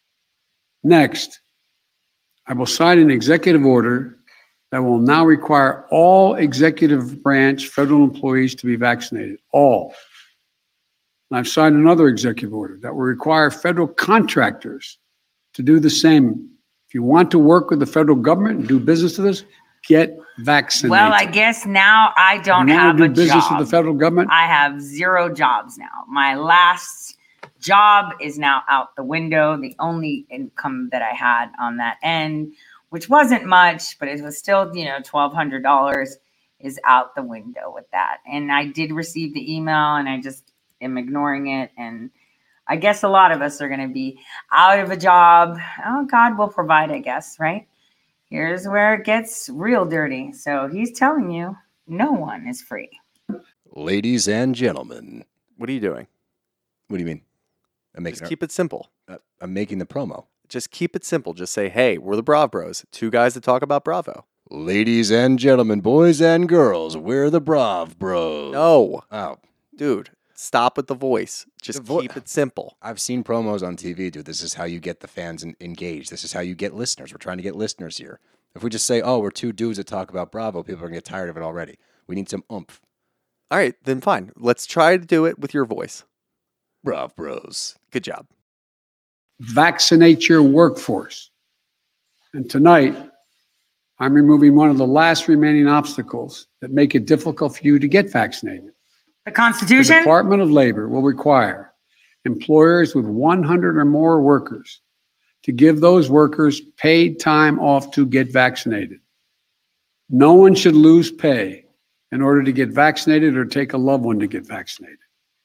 Next, I will sign an executive order that will now require all executive branch federal employees to be vaccinated. All. And I've signed another executive order that will require federal contractors to do the same. If you want to work with the federal government and do business with us, get vaccinated. Well, I guess now I don't have a business job. with the federal government? I have 0 jobs now. My last job is now out the window. The only income that I had on that end, which wasn't much, but it was still, $1,200, is out the window with that. And I did receive the email and I just am ignoring it. And I guess a lot of us are going to be out of a job. Oh, God will provide, I guess, right? Here's where it gets real dirty. So he's telling you no one is free. Ladies and gentlemen. What are you doing? What do you mean? Just keep it simple. I'm making the promo. Just keep it simple. Just say, hey, we're the Brav Bros. 2 guys that talk about Bravo. Ladies and gentlemen, boys and girls, we're the Brav Bros. No. Oh. Dude, stop with the voice. Just keep it simple. I've seen promos on TV, dude. This is how you get the fans engaged. This is how you get listeners. We're trying to get listeners here. If we just say, oh, we're two dudes that talk about Bravo, people are going to get tired of it already. We need some oomph. All right, then fine. Let's try to do it with your voice. Brav Bros. Good job. Vaccinate your workforce. And tonight, I'm removing one of the last remaining obstacles that make it difficult for you to get vaccinated. The Constitution? The Department of Labor will require employers with 100 or more workers to give those workers paid time off to get vaccinated. No one should lose pay in order to get vaccinated or take a loved one to get vaccinated.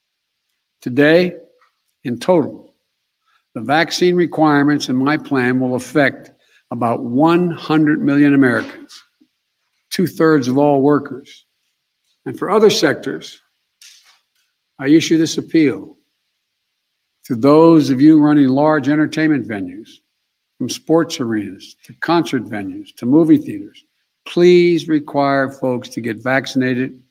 Today, in total, the vaccine requirements in my plan will affect about 100 million Americans, 2/3 of all workers. And for other sectors, I issue this appeal to those of you running large entertainment venues, from sports arenas to concert venues to movie theaters. Please require folks to get vaccinated.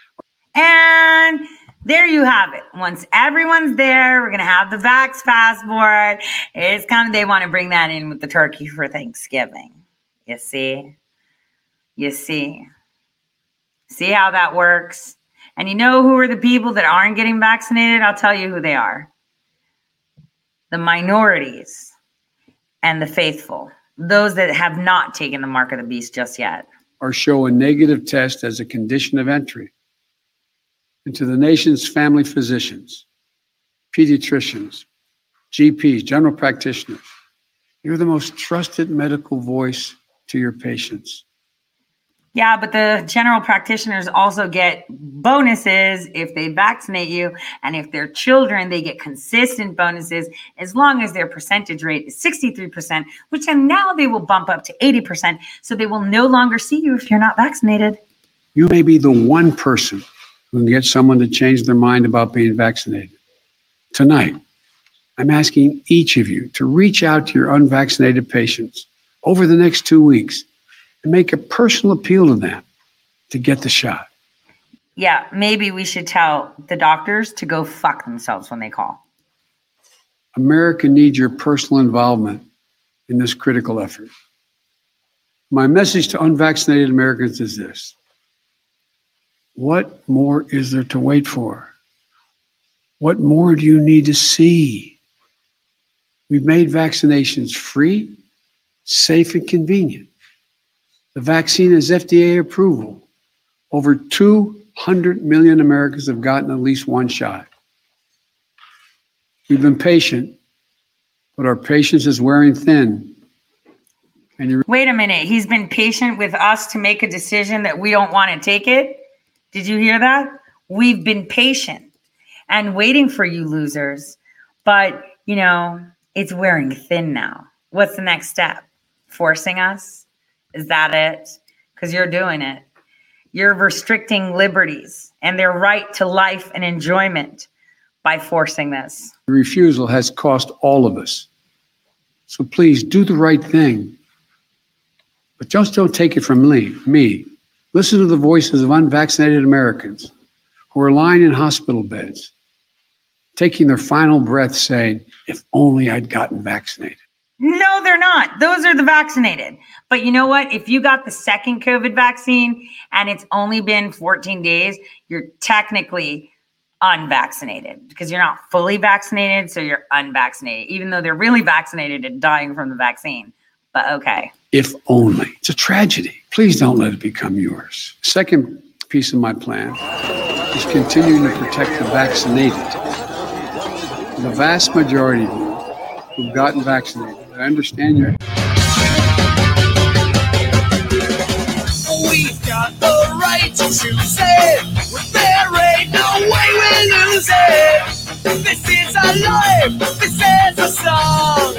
And there you have it. Once everyone's there, we're going to have the Vax Passport. It's kind of, they want to bring that in with the turkey for Thanksgiving. You see? You see? See how that works? And you know who are the people that aren't getting vaccinated? I'll tell you who they are. The minorities and the faithful. Those that have not taken the mark of the beast just yet. Or show a negative test as a condition of entry into the nation's family physicians, pediatricians, GPs, general practitioners. You're the most trusted medical voice to your patients. Yeah, but the general practitioners also get bonuses if they vaccinate you. And if they're children, they get consistent bonuses as long as their percentage rate is 63%, which then now they will bump up to 80%. So they will no longer see you if you're not vaccinated. You may be the one person who can get someone to change their mind about being vaccinated. Tonight, I'm asking each of you to reach out to your unvaccinated patients over the next 2 weeks and make a personal appeal to them to get the shot. Yeah, maybe we should tell the doctors to go fuck themselves when they call. America needs your personal involvement in this critical effort. My message to unvaccinated Americans is this: what more is there to wait for? What more do you need to see? We've made vaccinations free, safe, and convenient. The vaccine has FDA approval. Over 200 million Americans have gotten at least one shot. We've been patient, but our patience is wearing thin. Wait a minute. He's been patient with us to make a decision that we don't want to take it. Did you hear that? We've been patient and waiting for you losers. But, you know, it's wearing thin now. What's the next step? Forcing us? Is that it? Because you're doing it. You're restricting liberties and their right to life and enjoyment by forcing this. The refusal has cost all of us. So please do the right thing. But just don't take it from me. Listen to the voices of unvaccinated Americans who are lying in hospital beds, taking their final breath saying, if only I'd gotten vaccinated. No, they're not. Those are the vaccinated. But you know what? If you got the second COVID vaccine and it's only been 14 days, you're technically unvaccinated because you're not fully vaccinated. So you're unvaccinated, even though they're really vaccinated and dying from the vaccine. But okay. If only. It's a tragedy. Please don't let it become yours. Second piece of my plan is continuing to protect the vaccinated. The vast majority of you who've gotten vaccinated. I understand you. We've got the right to choose it. There ain't no way we lose it. This is our life. This is a song.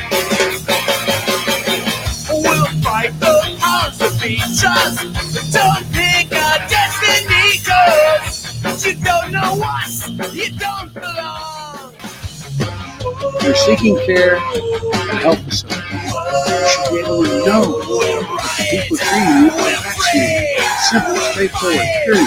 We'll fight the powers that be just. Don't pick our destiny, 'cause you don't know us. You don't belong. You're seeking care and help with something. You should be able to know People treating you are vaccinated. Simple, straightforward, period.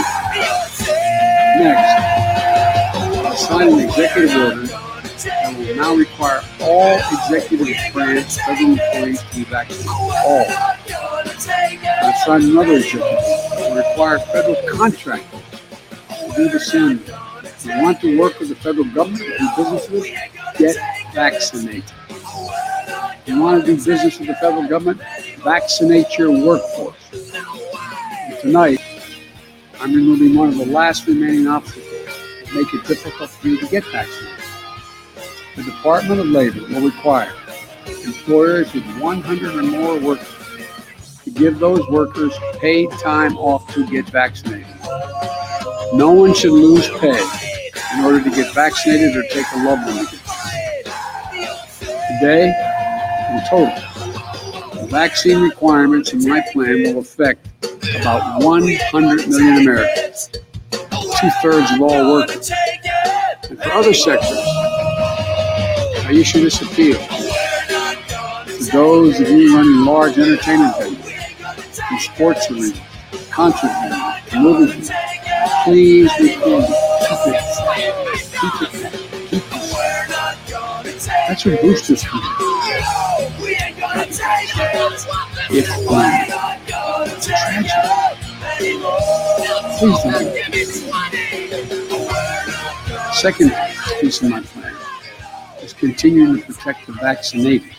Next, I'll sign an executive order that will now require all executive branch federal employees to be vaccinated. All. I'll sign another executive that will require federal contractors to do the same. If you want to work with the federal government and do business with it, get vaccinated. If you want to do business with the federal government, vaccinate your workforce. And tonight, I'm removing one of the last remaining obstacles that make it difficult for you to get vaccinated. The Department of Labor will require employers with 100 or more workers to give those workers paid time off to get vaccinated. No one should lose pay in order to get vaccinated or take a loved one to get vaccinated. Today, in total, the vaccine requirements in my plan will affect about 100 million Americans, 2/3 of all workers. And for other sectors, I issue this appeal to those of you running large entertainment venues, in sports arenas, concert venues, movie theaters. Please record it. Keep it. That's what boosters come. It's fun. Tragic. Please don't. Second piece of my plan is continuing to protect the vaccinated.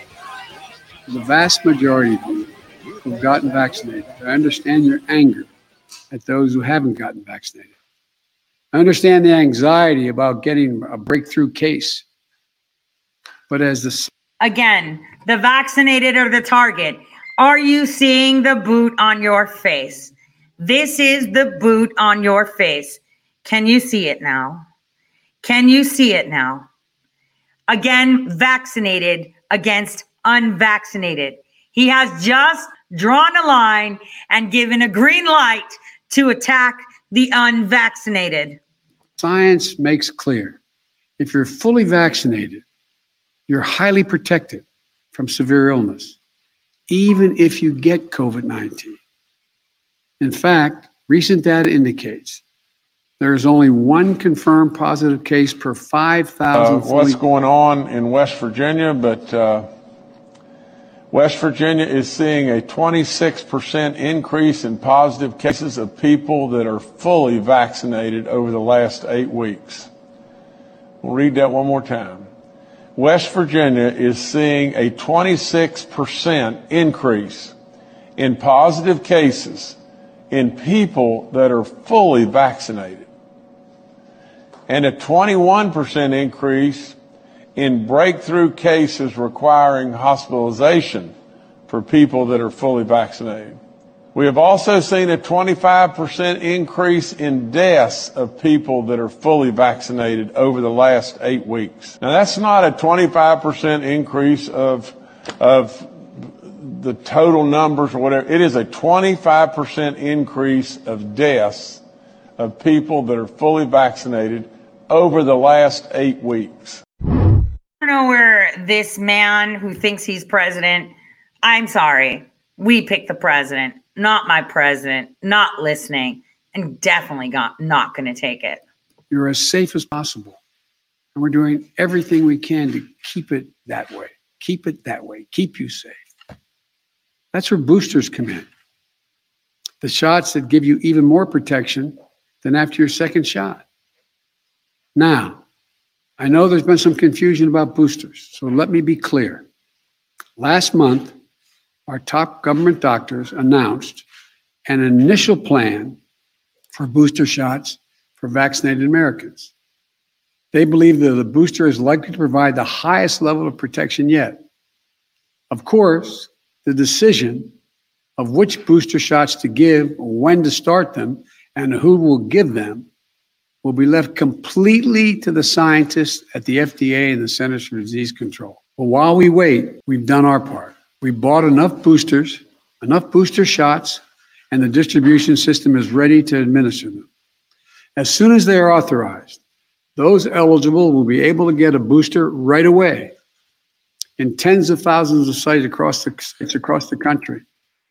For the vast majority of you who've gotten vaccinated, I understand your anger at those who haven't gotten vaccinated. I understand the anxiety about getting a breakthrough case. But as the... Again, the vaccinated are the target. Are you seeing the boot on your face? This is the boot on your face. Can you see it now? Can you see it now? Again, vaccinated against unvaccinated. He has just drawn a line and given a green light to attack the unvaccinated. Science makes clear, if you're fully vaccinated, you're highly protected from severe illness, even if you get COVID-19. In fact, recent data indicates there is only one confirmed positive case per 5,000. What's going on in West Virginia, but West Virginia is seeing a 26% increase in positive cases of people that are fully vaccinated over the last 8 weeks. We'll read that one more time. West Virginia is seeing a 26% increase in positive cases in people that are fully vaccinated, and a 21% increase in breakthrough cases requiring hospitalization for people that are fully vaccinated. We have also seen a 25% increase in deaths of people that are fully vaccinated over the last 8 weeks. Now, that's not a 25% increase of the total numbers or whatever. It is a 25% increase of deaths of people that are fully vaccinated over the last 8 weeks. I don't know where this man who thinks he's president, I'm sorry, we picked the president, not my president, not listening, and definitely not going to take it. You're as safe as possible. And we're doing everything we can to keep it that way. Keep it that way. Keep you safe. That's where boosters come in. The shots that give you even more protection than after your second shot. Now, I know there's been some confusion about boosters, so let me be clear. Last month, our top government doctors announced an initial plan for booster shots for vaccinated Americans. They believe that the booster is likely to provide the highest level of protection yet. Of course, the decision of which booster shots to give, when to start them, and who will give them will be left completely to the scientists at the FDA and the Centers for Disease Control. But while we wait, we've done our part. We bought enough boosters, enough booster shots, and the distribution system is ready to administer them. As soon as they are authorized, those eligible will be able to get a booster right away in tens of thousands of sites across the country.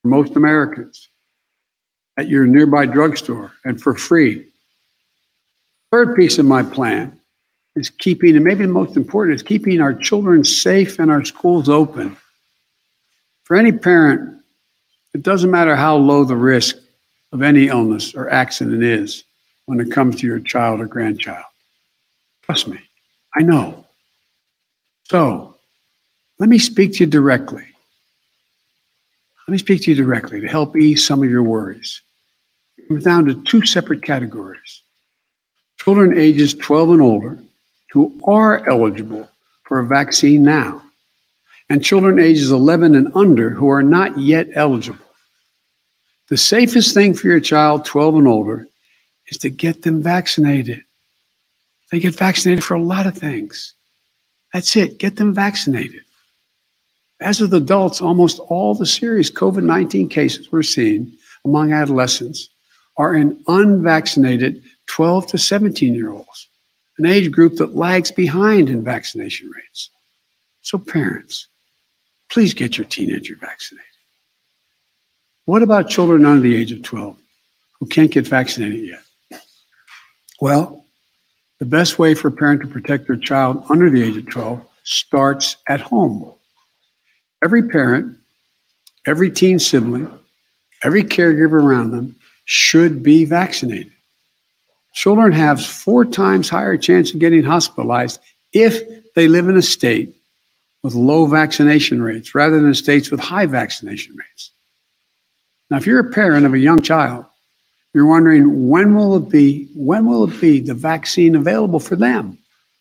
for most Americans at your nearby drugstore and for free. Third piece of my plan is keeping, and maybe the most important, is keeping our children safe and our schools open. For any parent, it doesn't matter how low the risk of any illness or accident is when it comes to your child or grandchild. Trust me, I know. So, let me speak to you directly. Let me speak to you directly to help ease some of your worries. It comes down to two separate categories. Children ages 12 and older who are eligible for a vaccine now, and children ages 11 and under who are not yet eligible. The safest thing for your child 12 and older is to get them vaccinated. They get vaccinated for a lot of things. That's it, get them vaccinated. As with adults, almost all the serious COVID-19 cases we're seeing among adolescents are in unvaccinated 12 to 17-year-olds, an age group that lags behind in vaccination rates. So parents, please get your teenager vaccinated. What about children under the age of 12 who can't get vaccinated yet? Well, the best way for a parent to protect their child under the age of 12 starts at home. Every parent, every teen sibling, every caregiver around them should be vaccinated. Children have 4 times higher chance of getting hospitalized if they live in a state with low vaccination rates rather than states with high vaccination rates. Now, if you're a parent of a young child, you're wondering when will it be the vaccine available for them?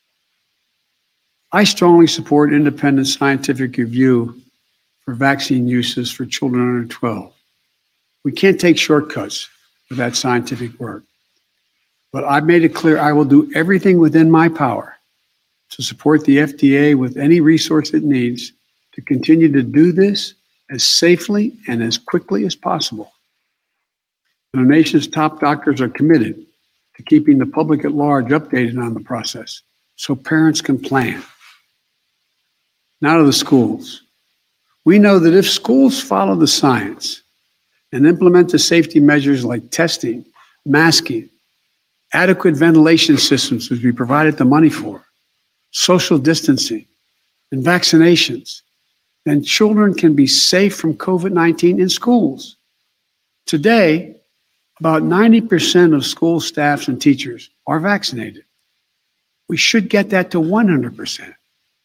I strongly support independent scientific review for vaccine uses for children under 12. We can't take shortcuts with that scientific work. But I've made it clear I will do everything within my power to support the FDA with any resource it needs to continue to do this as safely and as quickly as possible. And our nation's top doctors are committed to keeping the public at large updated on the process so parents can plan. Now to the schools. We know that if schools follow the science and implement the safety measures like testing, masking, adequate ventilation systems, which we provided the money for, social distancing, and vaccinations, then children can be safe from COVID-19 in schools. Today, about 90% of school staffs and teachers are vaccinated. We should get that to 100%.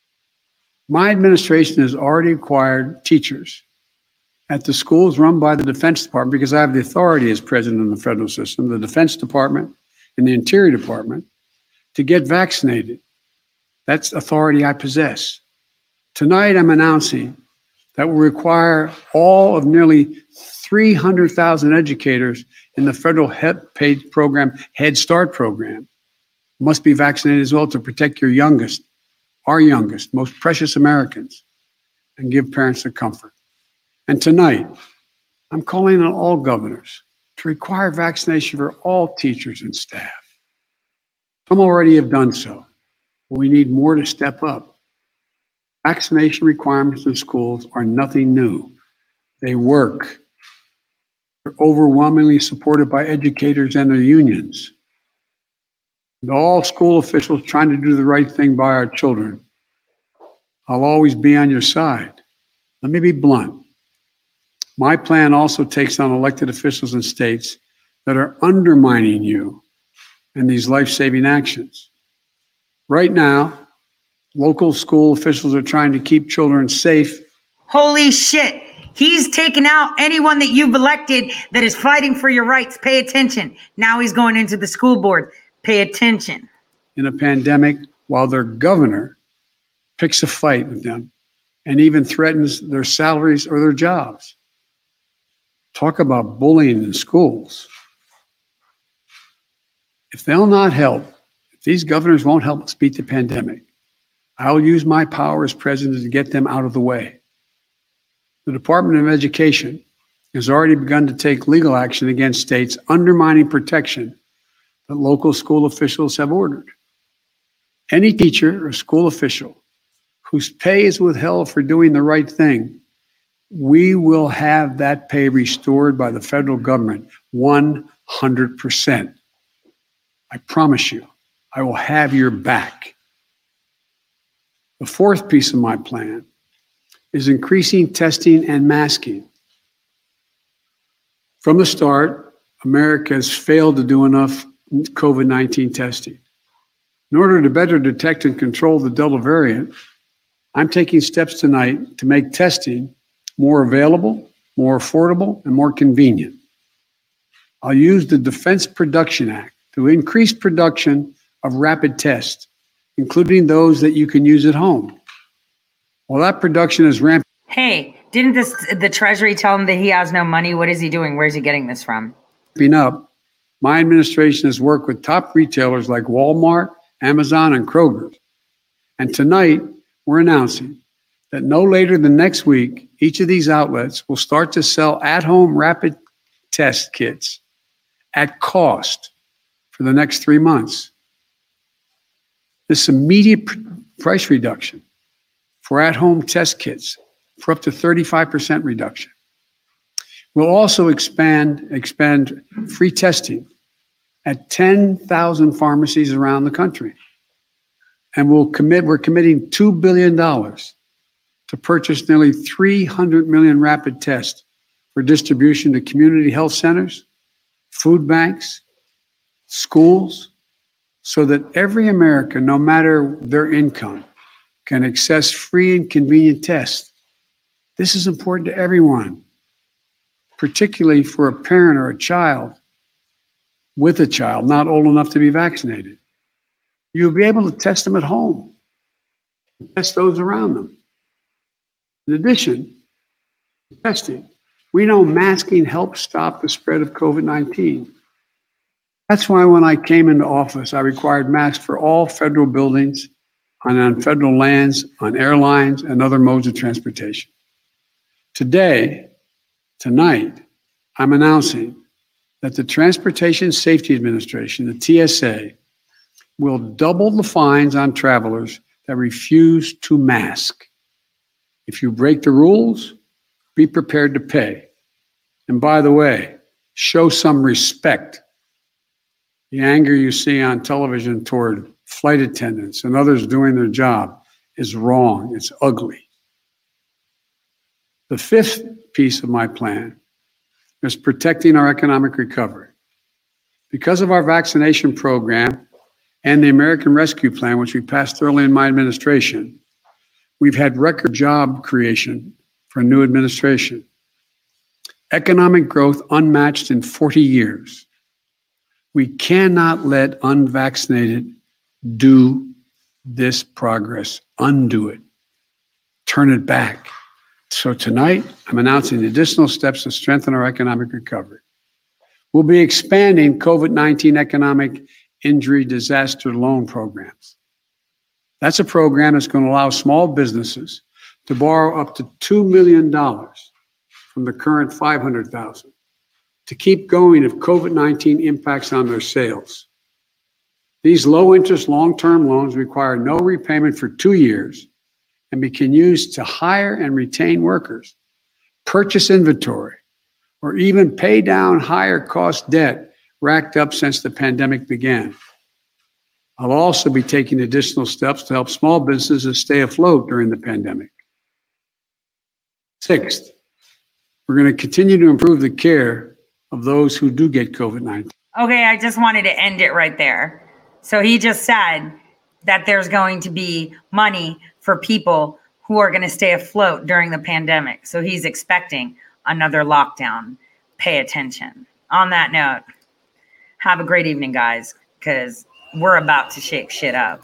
My administration has already acquired teachers at the schools run by the Defense Department, because I have the authority as president of the federal system, the Defense Department and the Interior Department, to get vaccinated. That's authority I possess. Tonight, I'm announcing that will require all of nearly 300,000 educators in the federal paid program, Head Start program, must be vaccinated as well to protect your youngest, our youngest, most precious Americans, and give parents the comfort. And tonight, I'm calling on all governors to require vaccination for all teachers and staff. Some already have done so, but we need more to step up. Vaccination requirements in schools are nothing new. They work. They're overwhelmingly supported by educators and their unions. And all school officials trying to do the right thing by our children. I'll always be on your side. Let me be blunt. My plan also takes on elected officials in states that are undermining you in these life-saving actions. Right now, local school officials are trying to keep children safe. Holy shit. He's taken out anyone that you've elected that is fighting for your rights. Pay attention. Now he's going into the school board. Pay attention. In a pandemic, while their governor picks a fight with them and even threatens their salaries or their jobs. Talk about bullying in schools. If they'll not help, if these governors won't help us beat the pandemic, I'll use my power as president to get them out of the way. The Department of Education has already begun to take legal action against states undermining protection that local school officials have ordered. Any teacher or school official whose pay is withheld for doing the right thing we will have that pay restored by the federal government 100%. I promise you, I will have your back. The fourth piece of my plan is increasing testing and masking. From the start, America has failed to do enough COVID-19 testing. In order to better detect and control the Delta variant, I'm taking steps tonight to make testing more available, more affordable, and more convenient. I'll use the Defense Production Act to increase production of rapid tests, including those that you can use at home. While that production is ramping. Hey, didn't the Treasury tell him that he has no money? What is he doing? Where's he getting this from? Up, my administration has worked with top retailers like Walmart, Amazon, and Kroger. And tonight, we're announcing that no later than next week, each of these outlets will start to sell at-home rapid test kits at cost for the next 3 months. This immediate price reduction for at-home test kits for up to 35% reduction. We'll also expand free testing at 10,000 pharmacies around the country. And we're committing $2 billion to purchase nearly 300 million rapid tests for distribution to community health centers, food banks, schools, so that every American, no matter their income, can access free and convenient tests. This is important to everyone, particularly for a parent or a child with a child not old enough to be vaccinated. You'll be able to test them at home, test those around them. In addition to testing, we know masking helps stop the spread of COVID-19. That's why when I came into office, I required masks for all federal buildings, on federal lands, on airlines, and other modes of transportation. Tonight, I'm announcing that the Transportation Safety Administration, the TSA, will double the fines on travelers that refuse to mask. If you break the rules, be prepared to pay. And by the way, show some respect. The anger you see on television toward flight attendants and others doing their job is wrong. It's ugly. The fifth piece of my plan is protecting our economic recovery. Because of our vaccination program and the American Rescue Plan, which we passed early in my administration, we've had record job creation for a new administration. Economic growth unmatched in 40 years. We cannot let unvaccinated do this progress, undo it, turn it back. So tonight, I'm announcing additional steps to strengthen our economic recovery. We'll be expanding COVID-19 economic injury disaster loan programs. That's a program that's going to allow small businesses to borrow up to $2 million from the current $500,000 to keep going if COVID-19 impacts on their sales. These low-interest long-term loans require no repayment for 2 years and can used to hire and retain workers, purchase inventory, or even pay down higher cost debt racked up since the pandemic began. I'll also be taking additional steps to help small businesses stay afloat during the pandemic. Sixth, we're going to continue to improve the care of those who do get COVID-19. Okay, I just wanted to end it right there. So he just said that there's going to be money for people who are going to stay afloat during the pandemic. So he's expecting another lockdown. Pay attention. On that note, have a great evening, guys, because we're about to shake shit up.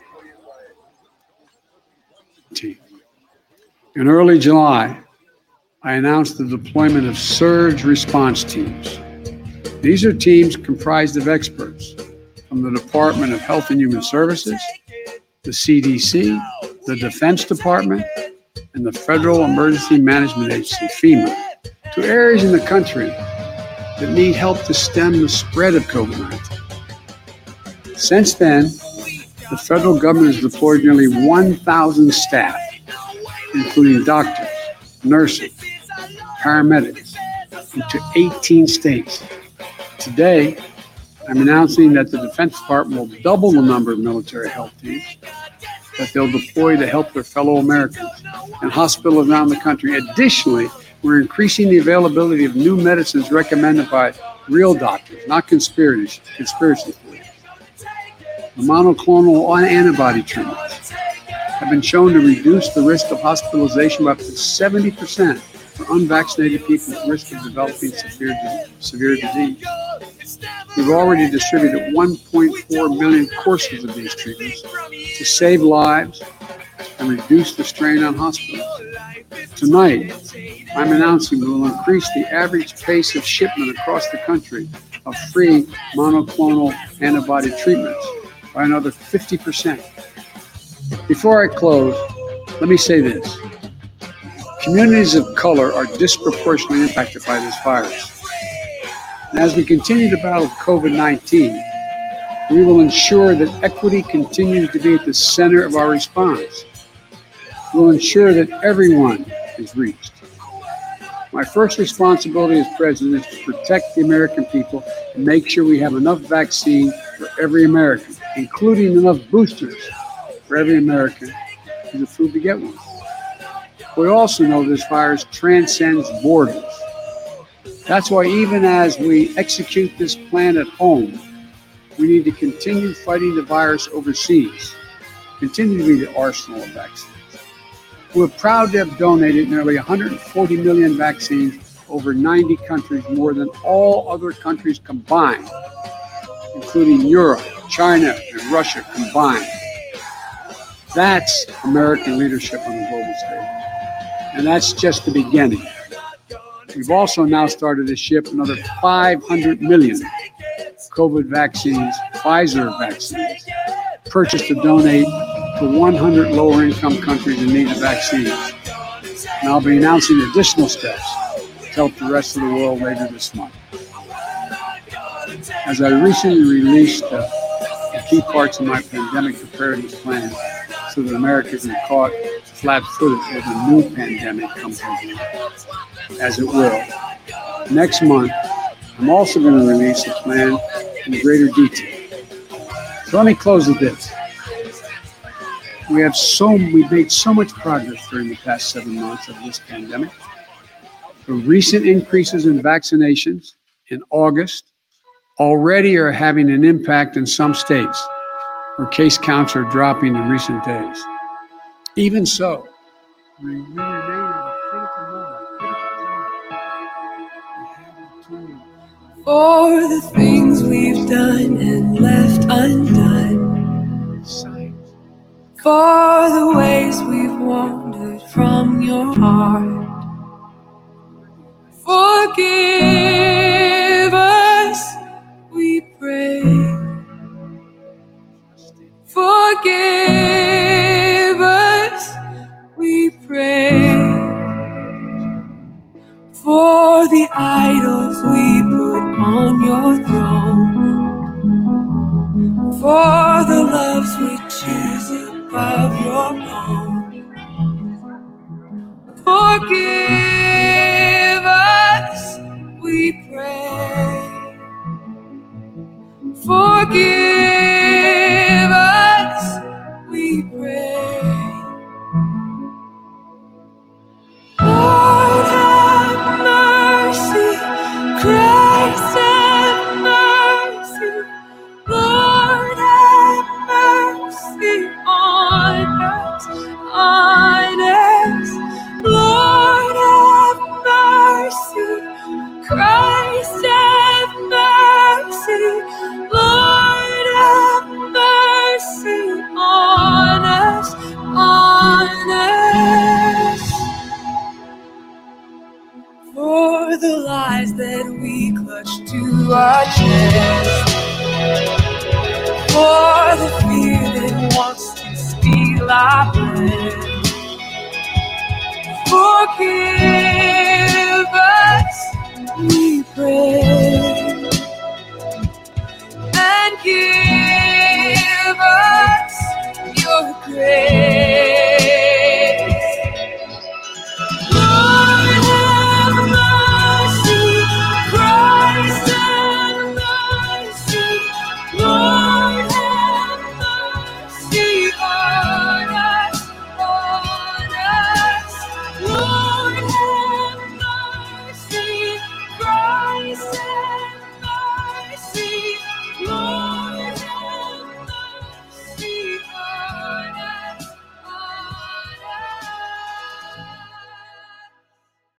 In early July, I announced the deployment of surge response teams. These are teams comprised of experts from the Department of Health and Human Services, the CDC, the Defense Department, and the Federal Emergency Management Agency, FEMA, to areas in the country that need help to stem the spread of COVID-19. Since then, the federal government has deployed nearly 1,000 staff, including doctors, nurses, paramedics into 18 states. Today, I'm announcing that the Defense Department will double the number of military health teams that they'll deploy to help their fellow Americans and hospitals around the country. Additionally, we're increasing the availability of new medicines recommended by real doctors, not conspiracy theories. The monoclonal antibody treatments have been shown to reduce the risk of hospitalization by up to 70% for unvaccinated people at risk of developing severe disease. We've already distributed 1.4 million courses of these treatments to save lives and reduce the strain on hospitals. Tonight, I'm announcing we will increase the average pace of shipment across the country of free monoclonal antibody treatments by another 50%. Before I close, let me say this. Communities of color are disproportionately impacted by this virus. And as we continue to battle COVID-19, we will ensure that equity continues to be at the center of our response. We will ensure that everyone is reached. My first responsibility as president is to protect the American people and make sure we have enough vaccine for every American, including enough boosters for every American who's approved to get one. We also know this virus transcends borders. That's why even as we execute this plan at home, we need to continue fighting the virus overseas, continue to be the arsenal of vaccines. We're proud to have donated nearly 140 million vaccines over 90 countries, more than all other countries combined, including Europe, China, and Russia combined. That's American leadership on the global stage. And that's just the beginning. We've also now started to ship another 500 million COVID vaccines, Pfizer vaccines, purchased to donate to 100 lower-income countries in need of vaccines. And I'll be announcing additional steps to help the rest of the world later this month. As I recently released the key parts of my pandemic preparedness plan so that America isn't caught flat-footed as a new pandemic comes in, as it will. Next month, I'm also going to release a plan in greater detail. So let me close with this. We've made so much progress during the past 7 months of this pandemic. The recent increases in vaccinations in August already are having an impact in some states where case counts are dropping in recent days. Even so, we remain at a critical moment, for the things we've done and left undone, for the ways we've wandered from your heart. Forgive us, we pray. Forgive us, we pray. For the idols we put on your throne, for the loves we choose above your own. Forgive us, we pray. Forgive us, we pray. Lord, have mercy. Christ, have mercy. Lord, have mercy on us, on us. Lord, have mercy. Christ, have mercy. Lord, have mercy on us, on us. For the lies that we clutch to our chest, for the fear that wants to steal our breath. Forgive us, we pray.